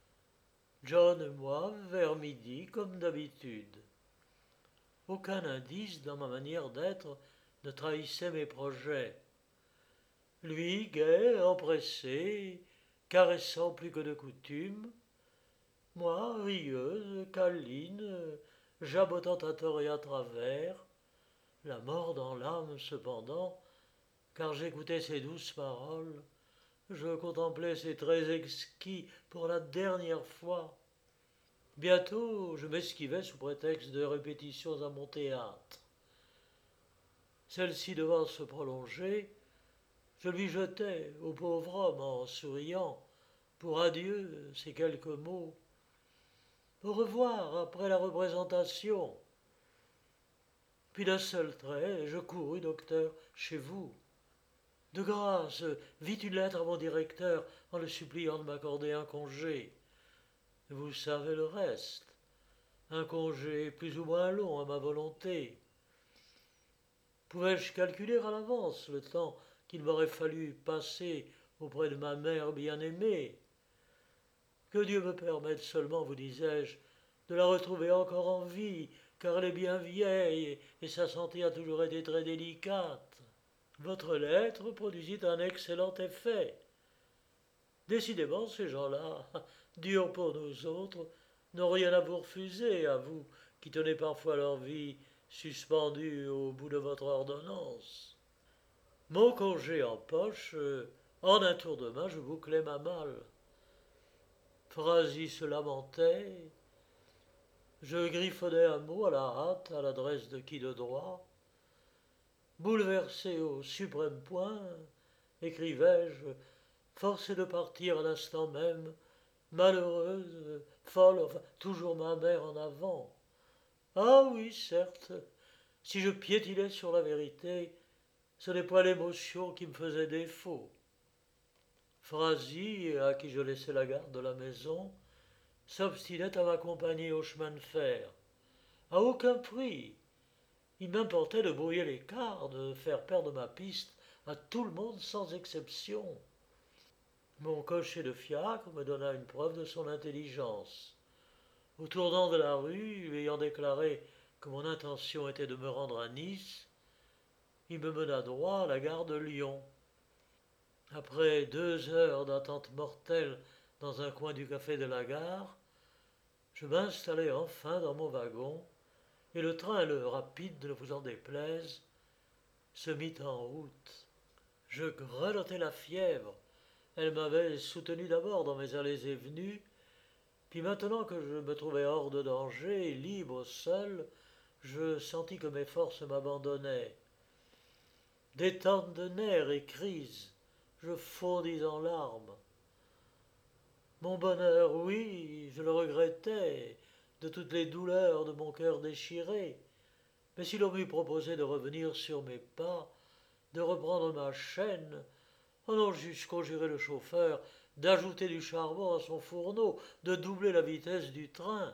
John et moi, vers midi, comme d'habitude. Aucun indice dans ma manière d'être ne trahissait mes projets. Lui, gai, empressé, caressant plus que de coutume, moi, rieuse, câline, jabotant à tort et à travers, la mort dans l'âme cependant, car j'écoutais ses douces paroles, je contemplais ses traits exquis pour la dernière fois. Bientôt, je m'esquivais sous prétexte de répétitions à mon théâtre. Celle-ci devant se prolonger, je lui jetais au pauvre homme en souriant, pour adieu, ces quelques mots. Au revoir après la représentation. Puis d'un seul trait, je courus, docteur, chez vous. De grâce, vite une lettre à mon directeur en le suppliant de m'accorder un congé. Vous savez le reste. Un congé plus ou moins long à ma volonté. Pouvais-je calculer à l'avance le temps qu'il m'aurait fallu passer auprès de ma mère bien-aimée? Que Dieu me permette seulement, vous disais-je, de la retrouver encore en vie, car elle est bien vieille et sa santé a toujours été très délicate. Votre lettre produisit un excellent effet. Décidément, ces gens-là, durs pour nous autres, n'ont rien à vous refuser, à vous qui tenez parfois leur vie suspendue au bout de votre ordonnance. Mon congé en poche, euh, en un tour de main, je bouclai ma malle. Phrasie se lamentait. Je griffonnais un mot à la hâte à l'adresse de qui de droit. Bouleversé au suprême point, écrivais-je, forcé de partir à l'instant même, malheureuse, folle, enfin, toujours ma mère en avant. Ah oui, certes, si je piétinais sur la vérité, ce n'est pas l'émotion qui me faisait défaut. Phrasie, à qui je laissais la garde de la maison, s'obstinait à m'accompagner au chemin de fer. À aucun prix. Il m'importait de brouiller l'écart, de faire perdre ma piste à tout le monde sans exception. Mon cocher de fiacre me donna une preuve de son intelligence. Au tournant de la rue, lui ayant déclaré que mon intention était de me rendre à Nice, il me mena droit à la gare de Lyon. Après deux heures d'attente mortelle dans un coin du café de la gare, je m'installai enfin dans mon wagon, et le train, le rapide, ne vous en déplaise, se mit en route. Je grelottais la fièvre. Elle m'avait soutenu d'abord dans mes allées et venues, puis maintenant que je me trouvais hors de danger, libre, seul, je sentis que mes forces m'abandonnaient. Détente de nerfs et crise, je fondis en larmes. Mon bonheur, oui, je le regrettais, de toutes les douleurs de mon cœur déchiré. Mais si l'on m'eût proposé de revenir sur mes pas, de reprendre ma chaîne, oh non, j'eusse conjuré le chauffeur d'ajouter du charbon à son fourneau, de doubler la vitesse du train.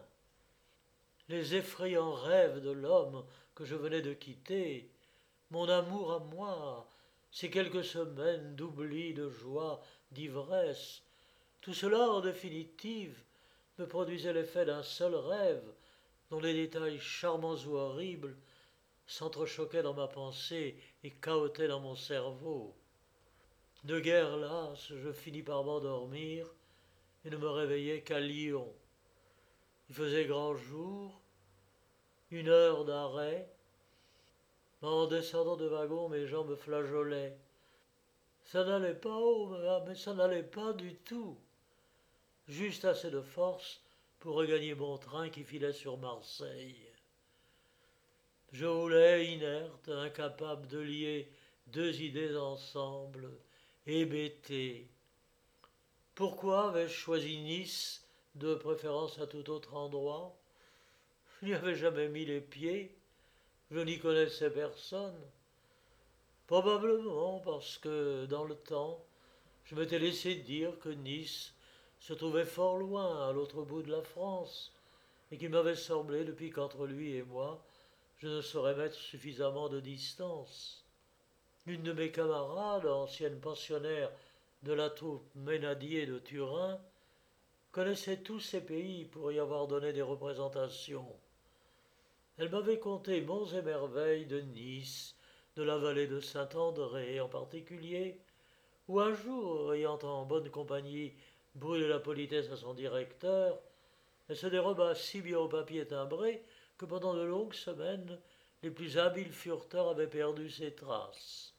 Les effrayants rêves de l'homme que je venais de quitter, mon amour à moi, ces quelques semaines d'oubli, de joie, d'ivresse, tout cela, en définitive, me produisait l'effet d'un seul rêve, dont les détails charmants ou horribles s'entrechoquaient dans ma pensée et cahotaient dans mon cerveau. De guerre lasse, je finis par m'endormir et ne me réveillai qu'à Lyon. Il faisait grand jour, une heure d'arrêt. En descendant de wagon, mes jambes me flageolaient. Ça n'allait pas haut, mais ça n'allait pas du tout. Juste assez de force pour regagner mon train qui filait sur Marseille. Je roulais inerte, incapable de lier deux idées ensemble, hébété. Pourquoi avais-je choisi Nice de préférence à tout autre endroit? Je n'y avais jamais mis les pieds, je n'y connaissais personne. Probablement parce que, dans le temps, je m'étais laissé dire que Nice se trouvait fort loin, à l'autre bout de la France, et qu'il m'avait semblé, depuis qu'entre lui et moi, je ne saurais mettre suffisamment de distance. Une de mes camarades, ancienne pensionnaire de la troupe Ménadier de Turin, connaissait tous ces pays pour y avoir donné des représentations. Elle m'avait conté monts et merveilles de Nice, de la vallée de Saint-André en particulier, où un jour, ayant en bonne compagnie brûlé la politesse à son directeur, elle se déroba si bien au papier timbré que pendant de longues semaines, les plus habiles fureteurs avaient perdu ses traces.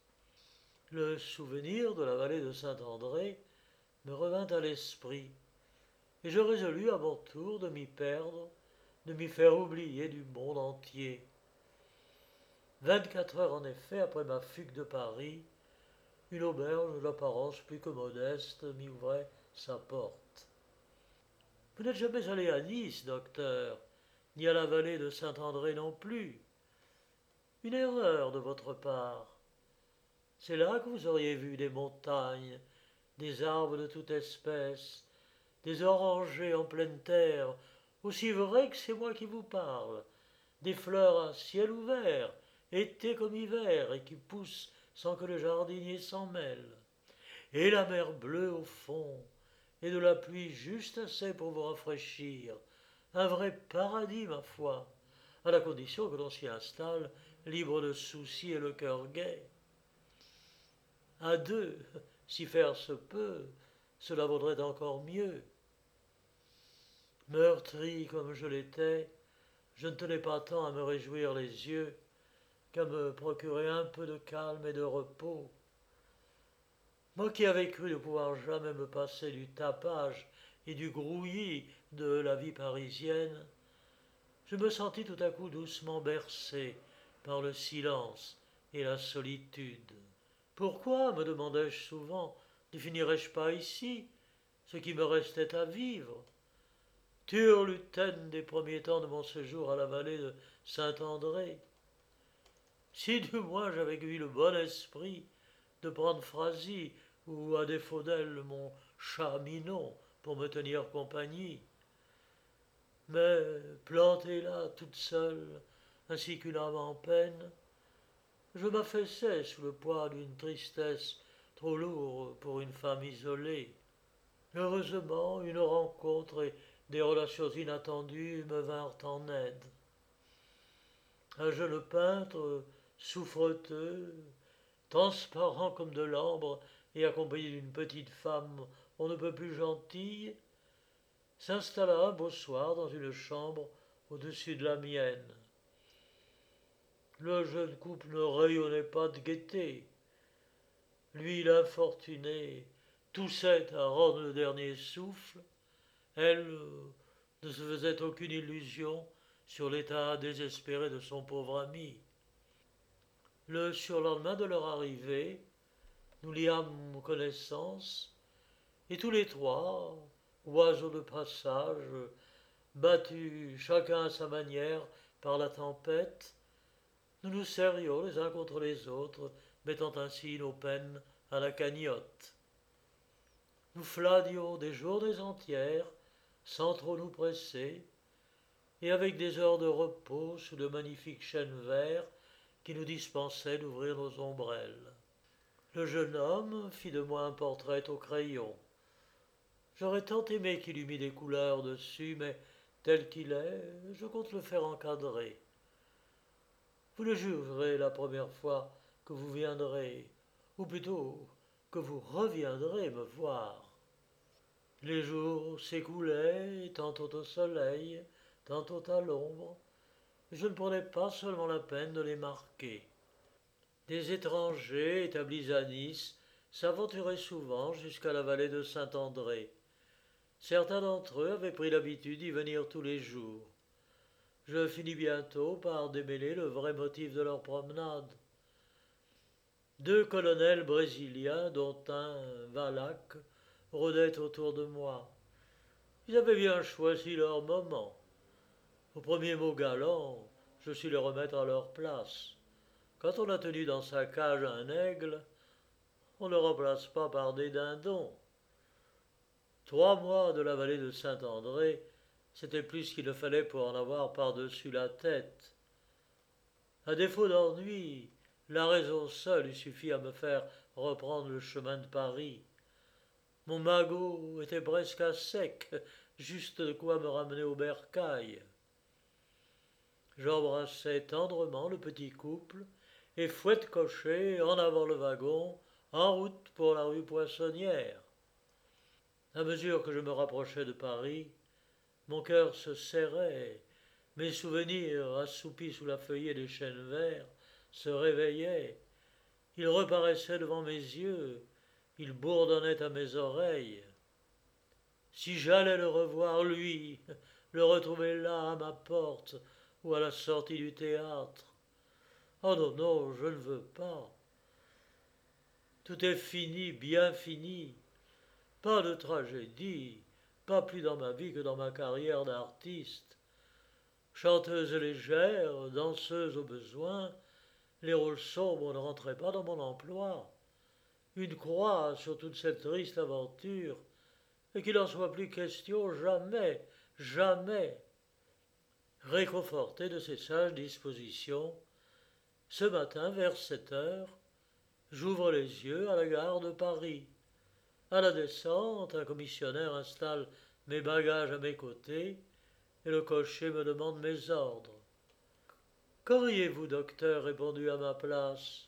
Le souvenir de la vallée de Saint-André me revint à l'esprit, et je résolus à mon tour de m'y perdre, de m'y faire oublier du monde entier. Vingt-quatre heures en effet après ma fugue de Paris, une auberge d'apparence plus que modeste m'y ouvrait sa porte. Vous n'êtes jamais allé à Nice, docteur, ni à la vallée de Saint-André non plus. Une erreur de votre part. C'est là que vous auriez vu des montagnes, des arbres de toute espèce, des orangers en pleine terre, aussi vrai que c'est moi qui vous parle, des fleurs à ciel ouvert, été comme hiver, et qui poussent sans que le jardinier s'en mêle, et la mer bleue au fond, et de la pluie juste assez pour vous rafraîchir, un vrai paradis, ma foi, à la condition que l'on s'y installe, libre de soucis et le cœur gai. À deux, si faire se peut, cela vaudrait encore mieux. Meurtri comme je l'étais, je ne tenais pas tant à me réjouir les yeux qu'à me procurer un peu de calme et de repos. Moi qui avais cru ne pouvoir jamais me passer du tapage et du grouillis de la vie parisienne, je me sentis tout à coup doucement bercé par le silence et la solitude. Pourquoi, me demandais-je souvent, ne finirais-je pas ici, ce qui me restait à vivre? Turlutaine des premiers temps de mon séjour à la vallée de Saint-André. Si du moins j'avais eu le bon esprit de prendre Phrasie, ou à défaut d'elle mon chat Minon, pour me tenir compagnie. Mais plantée là, toute seule, ainsi qu'une âme en peine, je m'affaissais sous le poids d'une tristesse trop lourde pour une femme isolée. Heureusement, une rencontre et des relations inattendues me vinrent en aide. Un jeune peintre, souffreteux, transparent comme de l'ambre et accompagné d'une petite femme on ne peut plus gentille, s'installa un beau soir dans une chambre au-dessus de la mienne. Le jeune couple ne rayonnait pas de gaieté. Lui, l'infortuné, toussait à rendre le dernier souffle. Elle euh, ne se faisait aucune illusion sur l'état désespéré de son pauvre ami. Le surlendemain de leur arrivée, nous liâmes connaissance, et tous les trois, oiseaux de passage, battus chacun à sa manière par la tempête, nous nous serrions les uns contre les autres, mettant ainsi nos peines à la cagnotte. Nous flânions des journées entières, sans trop nous presser, et avec des heures de repos sous de magnifiques chênes verts qui nous dispensaient d'ouvrir nos ombrelles. Le jeune homme fit de moi un portrait au crayon. J'aurais tant aimé qu'il eût mis des couleurs dessus, mais tel qu'il est, je compte le faire encadrer. Vous le jugerez la première fois que vous viendrez, ou plutôt que vous reviendrez me voir. Les jours s'écoulaient, tantôt au soleil, tantôt à l'ombre. Je ne prenais pas seulement la peine de les marquer. Des étrangers établis à Nice s'aventuraient souvent jusqu'à la vallée de Saint-André. Certains d'entre eux avaient pris l'habitude d'y venir tous les jours. Je finis bientôt par démêler le vrai motif de leur promenade. Deux colonels brésiliens, dont un valaque, rôdaient autour de moi. Ils avaient bien choisi leur moment. Au premier mot galant, je sus les remettre à leur place. Quand on a tenu dans sa cage un aigle, on ne le remplace pas par des dindons. Trois mois de la vallée de Saint-André, c'était plus qu'il ne fallait pour en avoir par-dessus la tête. À défaut d'ennui, la raison seule eût suffi à me faire reprendre le chemin de Paris. Mon magot était presque à sec, juste de quoi me ramener au bercail. J'embrassai tendrement le petit couple, et fouette cocher, en avant le wagon, en route pour la rue Poissonnière. À mesure que je me rapprochais de Paris, mon cœur se serrait, mes souvenirs, assoupis sous la feuillée des chênes verts, se réveillaient. Ils reparaissaient devant mes yeux, ils bourdonnaient à mes oreilles. Si j'allais le revoir, lui, le retrouver là, à ma porte, ou à la sortie du théâtre. Oh non, non, je ne veux pas. Tout est fini, bien fini. Pas de tragédie, pas plus dans ma vie que dans ma carrière d'artiste. Chanteuse légère, danseuse au besoin, les rôles sombres ne rentraient pas dans mon emploi. Une croix sur toute cette triste aventure, et qu'il n'en soit plus question jamais, jamais. Réconforté de ces sages dispositions, ce matin, vers sept heures, j'ouvre les yeux à la gare de Paris. À la descente, un commissionnaire installe mes bagages à mes côtés et le cocher me demande mes ordres. Qu'auriez-vous, docteur, répondu à ma place?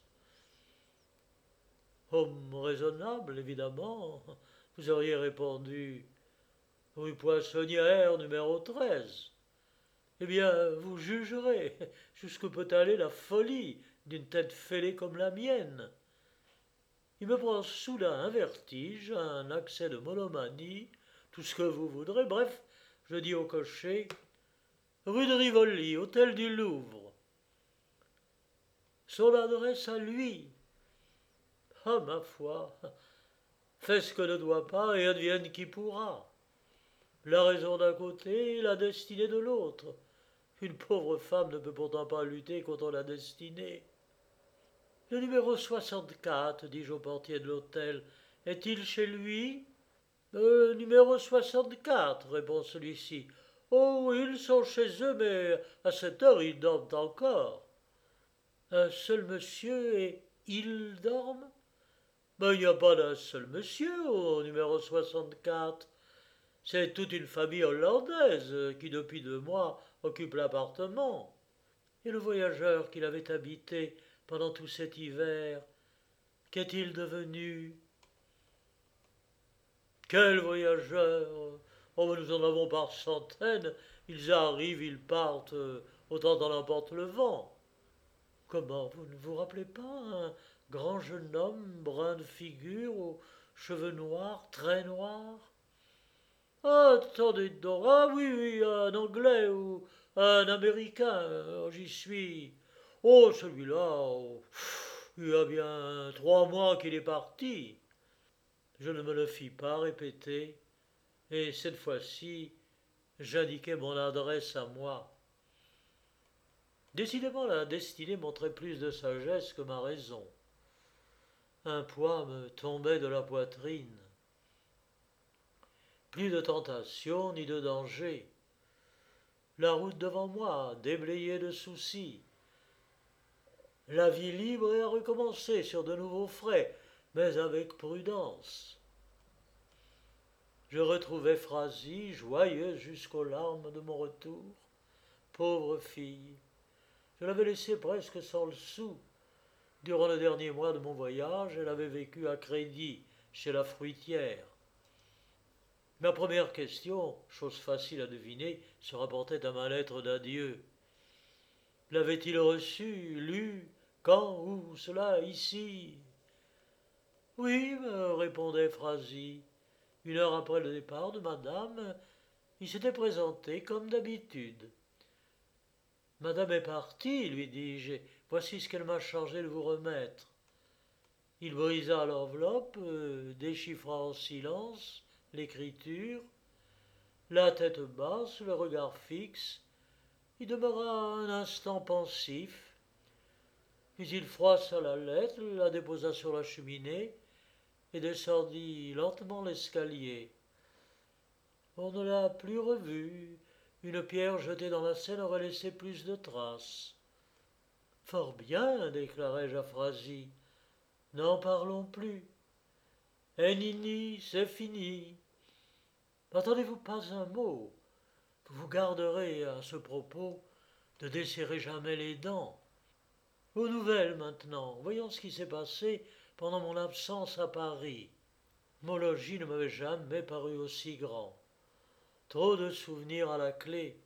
Homme raisonnable, évidemment. Vous auriez répondu rue Poissonnière, numéro treize. Eh bien, vous jugerez jusqu'où peut aller la folie d'une tête fêlée comme la mienne. Il me prend soudain un vertige, un accès de monomanie, tout ce que vous voudrez. Bref, je dis au cocher « Rue de Rivoli, hôtel du Louvre ». Son adresse à lui. Ah, ma foi, fais ce que ne doit pas et advienne qui pourra. La raison d'un côté, la destinée de l'autre. Une pauvre femme ne peut pourtant pas lutter contre la destinée. Le numéro soixante-quatre, dis-je au portier de l'hôtel, est-il chez lui? Le numéro soixante-quatre, répond celui-ci. Oh, ils sont chez eux, mais à cette heure ils dorment encore. Un seul monsieur et ils dorment? Ben, il n'y a pas d'un seul monsieur au numéro soixante-quatre. C'est toute une famille hollandaise qui, depuis deux mois, occupe l'appartement. Et le voyageur qui l'avait habité pendant tout cet hiver, qu'est-il devenu? Quel voyageur? Oh, nous en avons par centaines. Ils arrivent, ils partent, autant en emporte le vent. Comment, vous ne vous rappelez pas un grand jeune homme, brun de figure, aux cheveux noirs, très noirs? Ah, attendez donc. Ah oui, oui, un Anglais ou un Américain, oh, j'y suis. Oh, celui-là, oh, il y a bien trois mois qu'il est parti. Je ne me le fis pas répéter, et cette fois-ci, j'indiquai mon adresse à moi. Décidément, la destinée montrait plus de sagesse que ma raison. Un poids me tombait de la poitrine. Plus de tentation ni de danger. La route devant moi, déblayée de soucis. La vie libre est à recommencer sur de nouveaux frais, mais avec prudence. Je retrouvai Phrasie, joyeuse jusqu'aux larmes de mon retour. Pauvre fille, je l'avais laissée presque sans le sou. Durant le dernier mois de mon voyage, elle avait vécu à crédit chez la fruitière. Ma première question, chose facile à deviner, se rapportait à ma lettre d'adieu. L'avait-il reçue, lue, quand, où, cela, ici? Oui, me répondait Phrasie. Une heure après le départ de madame, il s'était présenté comme d'habitude. Madame est partie, lui dis-je, voici ce qu'elle m'a chargé de vous remettre. Il brisa l'enveloppe, euh, déchiffra en silence l'écriture, la tête basse, le regard fixe. Il demeura un instant pensif, puis il froissa la lettre, la déposa sur la cheminée et descendit lentement l'escalier. On ne l'a plus revu. Une pierre jetée dans la Seine aurait laissé plus de traces. Fort bien, déclarai-je à Phrasie. N'en parlons plus. Eh nini, c'est fini. N'entendez-vous pas un mot? Vous vous garderez à ce propos de desserrer jamais les dents. Aux nouvelles maintenant, voyons ce qui s'est passé pendant mon absence à Paris. Mon logis ne m'avait jamais paru aussi grand. Trop de souvenirs à la clé.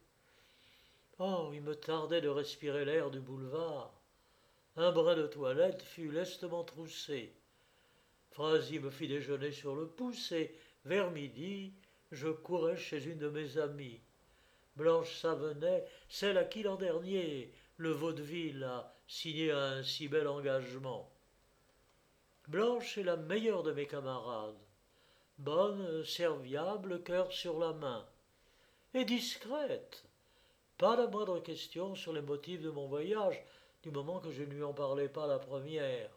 Oh, il me tardait de respirer l'air du boulevard. Un brin de toilette fut lestement troussé. Phrasie me fit déjeuner sur le pouce et, vers midi, je courais chez une de mes amies. Blanche Savenet, celle à qui l'an dernier le vaudeville a signé un si bel engagement. Blanche est la meilleure de mes camarades. Bonne, serviable, cœur sur la main. Et discrète. Pas la moindre question sur les motifs de mon voyage, du moment que je ne lui en parlais pas la première.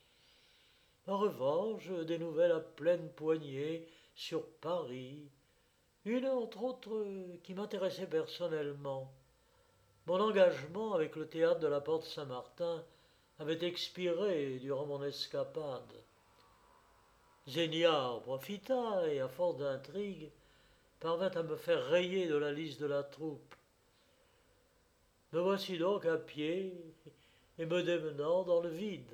En revanche, des nouvelles à pleine poignée sur Paris, une entre autres qui m'intéressait personnellement. Mon engagement avec le théâtre de la Porte Saint-Martin avait expiré durant mon escapade. Zénia en profita et, à force d'intrigue, parvint à me faire rayer de la liste de la troupe. Me voici donc à pied et me démenant dans le vide.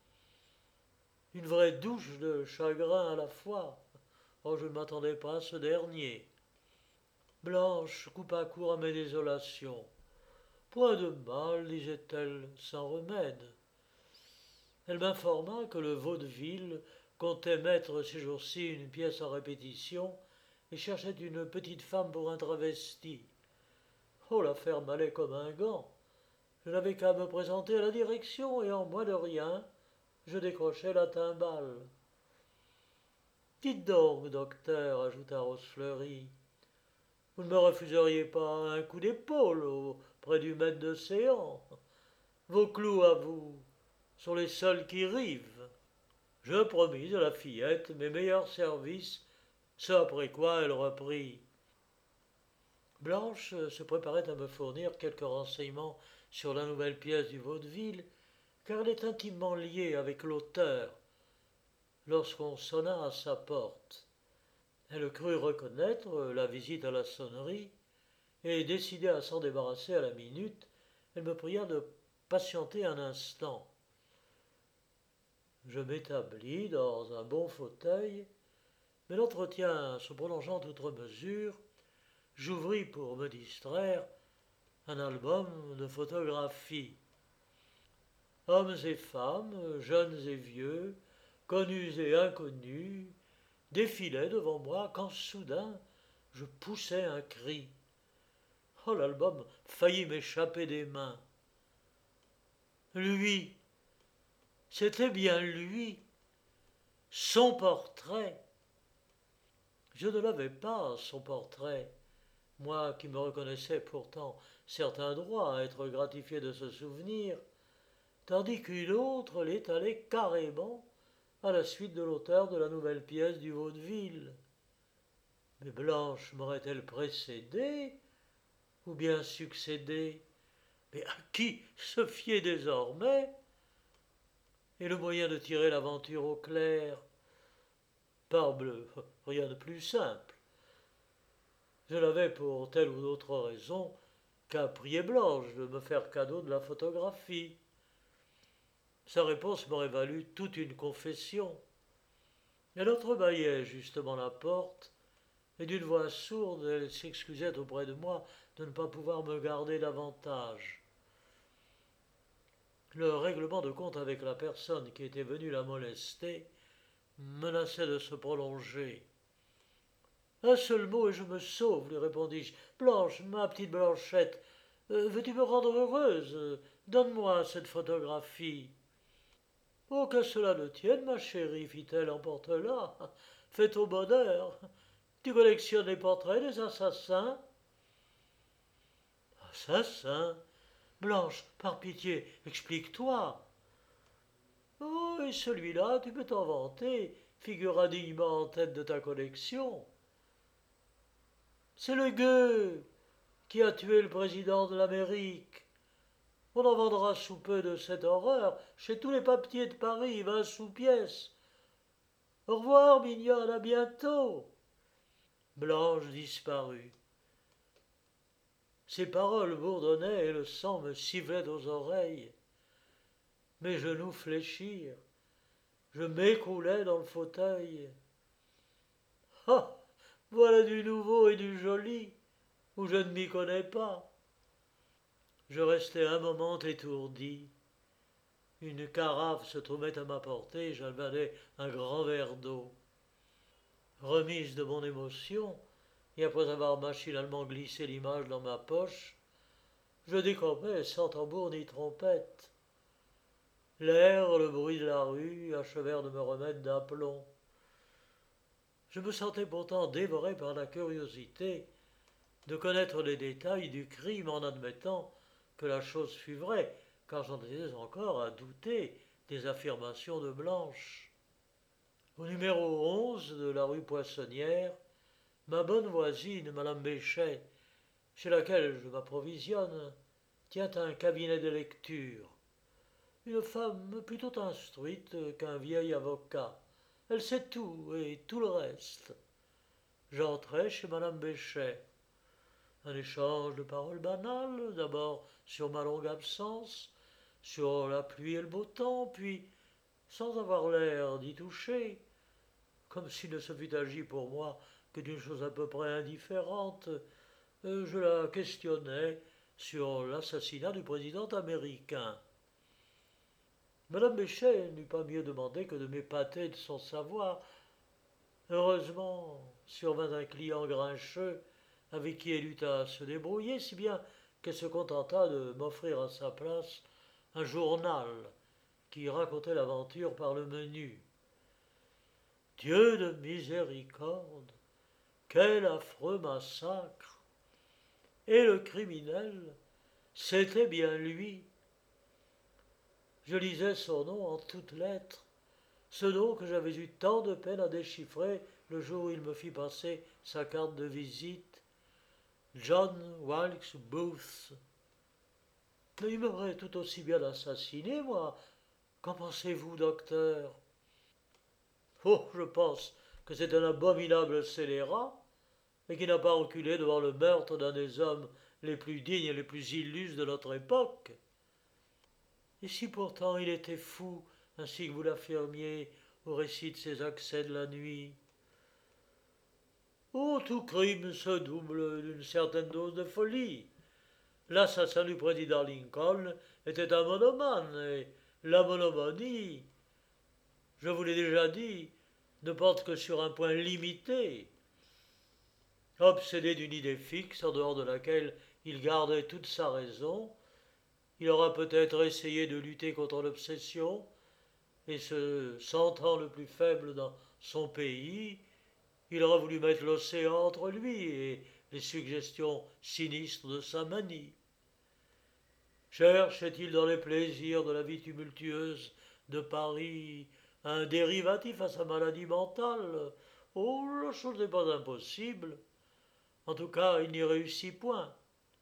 Une vraie douche de chagrin à la fois. Oh, je ne m'attendais pas à ce dernier. Blanche coupa court à mes désolations. Point de mal, disait-elle, sans remède. Elle m'informa que le vaudeville comptait mettre ces jours-ci une pièce en répétition et cherchait une petite femme pour un travesti. Oh, l'affaire m'allait comme un gant. Je n'avais qu'à me présenter à la direction et en moins de rien, je décrochai la timbale. Dites donc, docteur, ajouta Rosefleury, vous ne me refuseriez pas un coup d'épaule auprès du maître de séance. Vos clous à vous sont les seuls qui rivent. Je promis à la fillette mes meilleurs services, ce après quoi elle reprit. Blanche se préparait à me fournir quelques renseignements sur la nouvelle pièce du vaudeville, car elle est intimement liée avec l'auteur. Lorsqu'on sonna à sa porte, elle crut reconnaître la visite à la sonnerie, et décidée à s'en débarrasser à la minute, elle me pria de patienter un instant. Je m'établis dans un bon fauteuil, mais l'entretien se prolongeant outre mesure, j'ouvris pour me distraire un album de photographie. Hommes et femmes, jeunes et vieux, connus et inconnus, défilaient devant moi quand soudain je poussai un cri. Oh, l'album faillit m'échapper des mains. Lui, c'était bien lui, son portrait. Je ne l'avais pas, son portrait, moi qui me reconnaissais pourtant certains droits à être gratifié de ce souvenir, tandis qu'une autre l'étalait carrément à la suite de l'auteur de la nouvelle pièce du vaudeville. Mais Blanche m'aurait-elle précédé ou bien succédé? Mais à qui se fier désormais? Et le moyen de tirer l'aventure au clair? Parbleu, rien de plus simple. Je n'avais pour telle ou autre raison qu'à prier Blanche de me faire cadeau de la photographie. Sa réponse m'aurait valu toute une confession. Elle entrebâillait justement la porte, et d'une voix sourde, elle s'excusait auprès de moi de ne pas pouvoir me garder davantage. Le règlement de compte avec la personne qui était venue la molester menaçait de se prolonger. Un seul mot et je me sauve, lui répondis-je. Blanche, ma petite Blanchette, euh, veux-tu me rendre heureuse? Donne-moi cette photographie. Oh, que cela ne tienne, ma chérie, fit-elle, emporte-la. Fais ton bonheur. Tu collectionnes les portraits des assassins? Assassins? Blanche, par pitié, explique-toi. Oh, et celui-là, tu peux t'en vanter, figure indignement en tête de ta collection. C'est le gueux qui a tué le président de l'Amérique. On en vendra sous peu de cette horreur chez tous les papiers de Paris, vingt sous pièce. Au revoir, mignonne, à bientôt. Blanche disparut. Ses paroles bourdonnaient et le sang me sifflait aux oreilles. Mes genoux fléchirent. Je m'écroulai dans le fauteuil. Ah, voilà du nouveau et du joli, où je ne m'y connais pas. Je restai un moment étourdi. Une carafe se trouvait à ma portée et j'avalai un grand verre d'eau. Remise de mon émotion, et après avoir machinalement glissé l'image dans ma poche, je décompais sans tambour ni trompette. L'air, le bruit de la rue achevèrent de me remettre d'aplomb. Je me sentais pourtant dévoré par la curiosité de connaître les détails du crime en admettant que la chose fût vraie, car j'en étais encore à douter des affirmations de Blanche. Au numéro onze de la rue Poissonnière, ma bonne voisine, madame Béchet, chez laquelle je m'approvisionne, tient un cabinet de lecture. Une femme plutôt instruite qu'un vieil avocat. Elle sait tout et tout le reste. J'entrai chez madame Béchet. Un échange de paroles banales, d'abord sur ma longue absence, sur la pluie et le beau temps, puis, sans avoir l'air d'y toucher, comme s'il ne se fût agi pour moi que d'une chose à peu près indifférente, euh, je la questionnai sur l'assassinat du président américain. Madame Béchet n'eut pas mieux demandé que de m'épater de son savoir. Heureusement, survint un client grincheux avec qui elle eut à se débrouiller, si bien qu'elle se contenta de m'offrir à sa place un journal qui racontait l'aventure par le menu. Dieu de miséricorde, quel affreux massacre! Et le criminel, c'était bien lui. Je lisais son nom en toutes lettres, ce nom que j'avais eu tant de peine à déchiffrer le jour où il me fit passer sa carte de visite. John Wilkes Booth. Mais il m'aurait tout aussi bien assassiné, moi. Qu'en pensez-vous, docteur? Oh, je pense que c'est un abominable scélérat, et qui n'a pas reculé devant le meurtre d'un des hommes les plus dignes et les plus illustres de notre époque. Et si pourtant il était fou, ainsi que vous l'affirmiez au récit de ses accès de la nuit? Oh, tout crime se double d'une certaine dose de folie. L'assassin du président Lincoln était un monomane, et la monomanie, je vous l'ai déjà dit, ne porte que sur un point limité. Obsédé d'une idée fixe en dehors de laquelle il gardait toute sa raison, il aura peut-être essayé de lutter contre l'obsession, et se sentant le plus faible dans son pays, il aura voulu mettre l'océan entre lui et les suggestions sinistres de sa manie. Cherchait-il dans les plaisirs de la vie tumultueuse de Paris un dérivatif à sa maladie mentale? Oh, la chose n'est pas impossible. En tout cas, il n'y réussit point.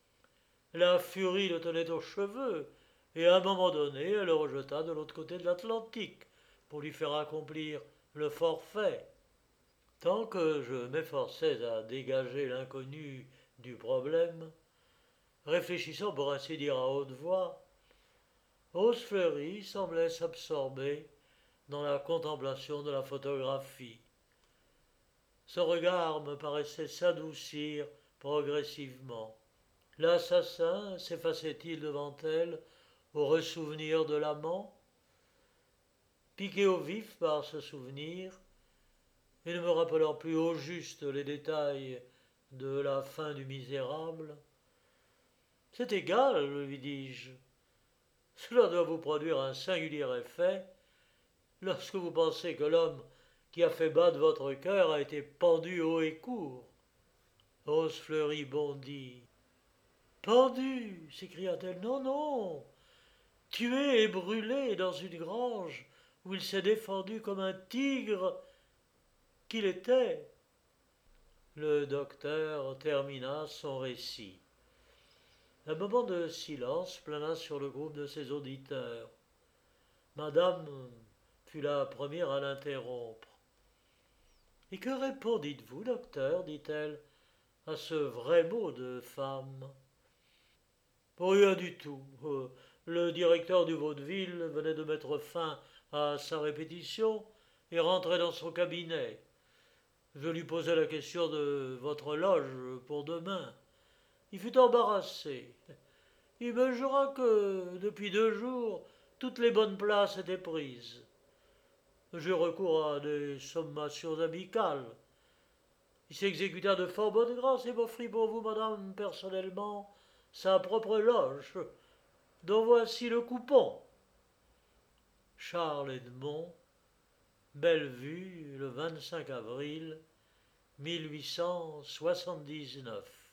La furie le tenait aux cheveux, et à un moment donné, elle le rejeta de l'autre côté de l'Atlantique, pour lui faire accomplir le forfait. Tant que je m'efforçais à dégager l'inconnu du problème, réfléchissant pour ainsi dire à haute voix, Rose Fleury semblait s'absorber dans la contemplation de la photographie. Son regard me paraissait s'adoucir progressivement. L'assassin s'effaçait-il devant elle au ressouvenir de l'amant? Piqué au vif par ce souvenir, et ne me rappelant plus au juste les détails de la fin du misérable, c'est égal, lui dis-je. Cela doit vous produire un singulier effet lorsque vous pensez que l'homme qui a fait battre votre cœur a été pendu haut et court. Rose Fleury bondit. Pendu s'écria-t-elle. Non, non. Tué et brûlé dans une grange où il s'est défendu comme un tigre qu'il était. Le docteur termina son récit. Un moment de silence plana sur le groupe de ses auditeurs. Madame fut la première à l'interrompre. Et que répondîtes-vous, docteur, dit-elle, à ce vrai mot de femme? Rien du tout. Euh, le directeur du vaudeville venait de mettre fin à sa répétition et rentrait dans son cabinet. Je lui posai la question de votre loge pour demain. Il fut embarrassé. Il me jura que, depuis deux jours, toutes les bonnes places étaient prises. J'eus recours à des sommations amicales. Il s'exécuta de fort bonne grâce et m'offrit pour vous, madame, personnellement, sa propre loge, dont voici le coupon. Charles Edmond, Bellevue, le vingt-cinq avril mille huit cent soixante-dix-neuf.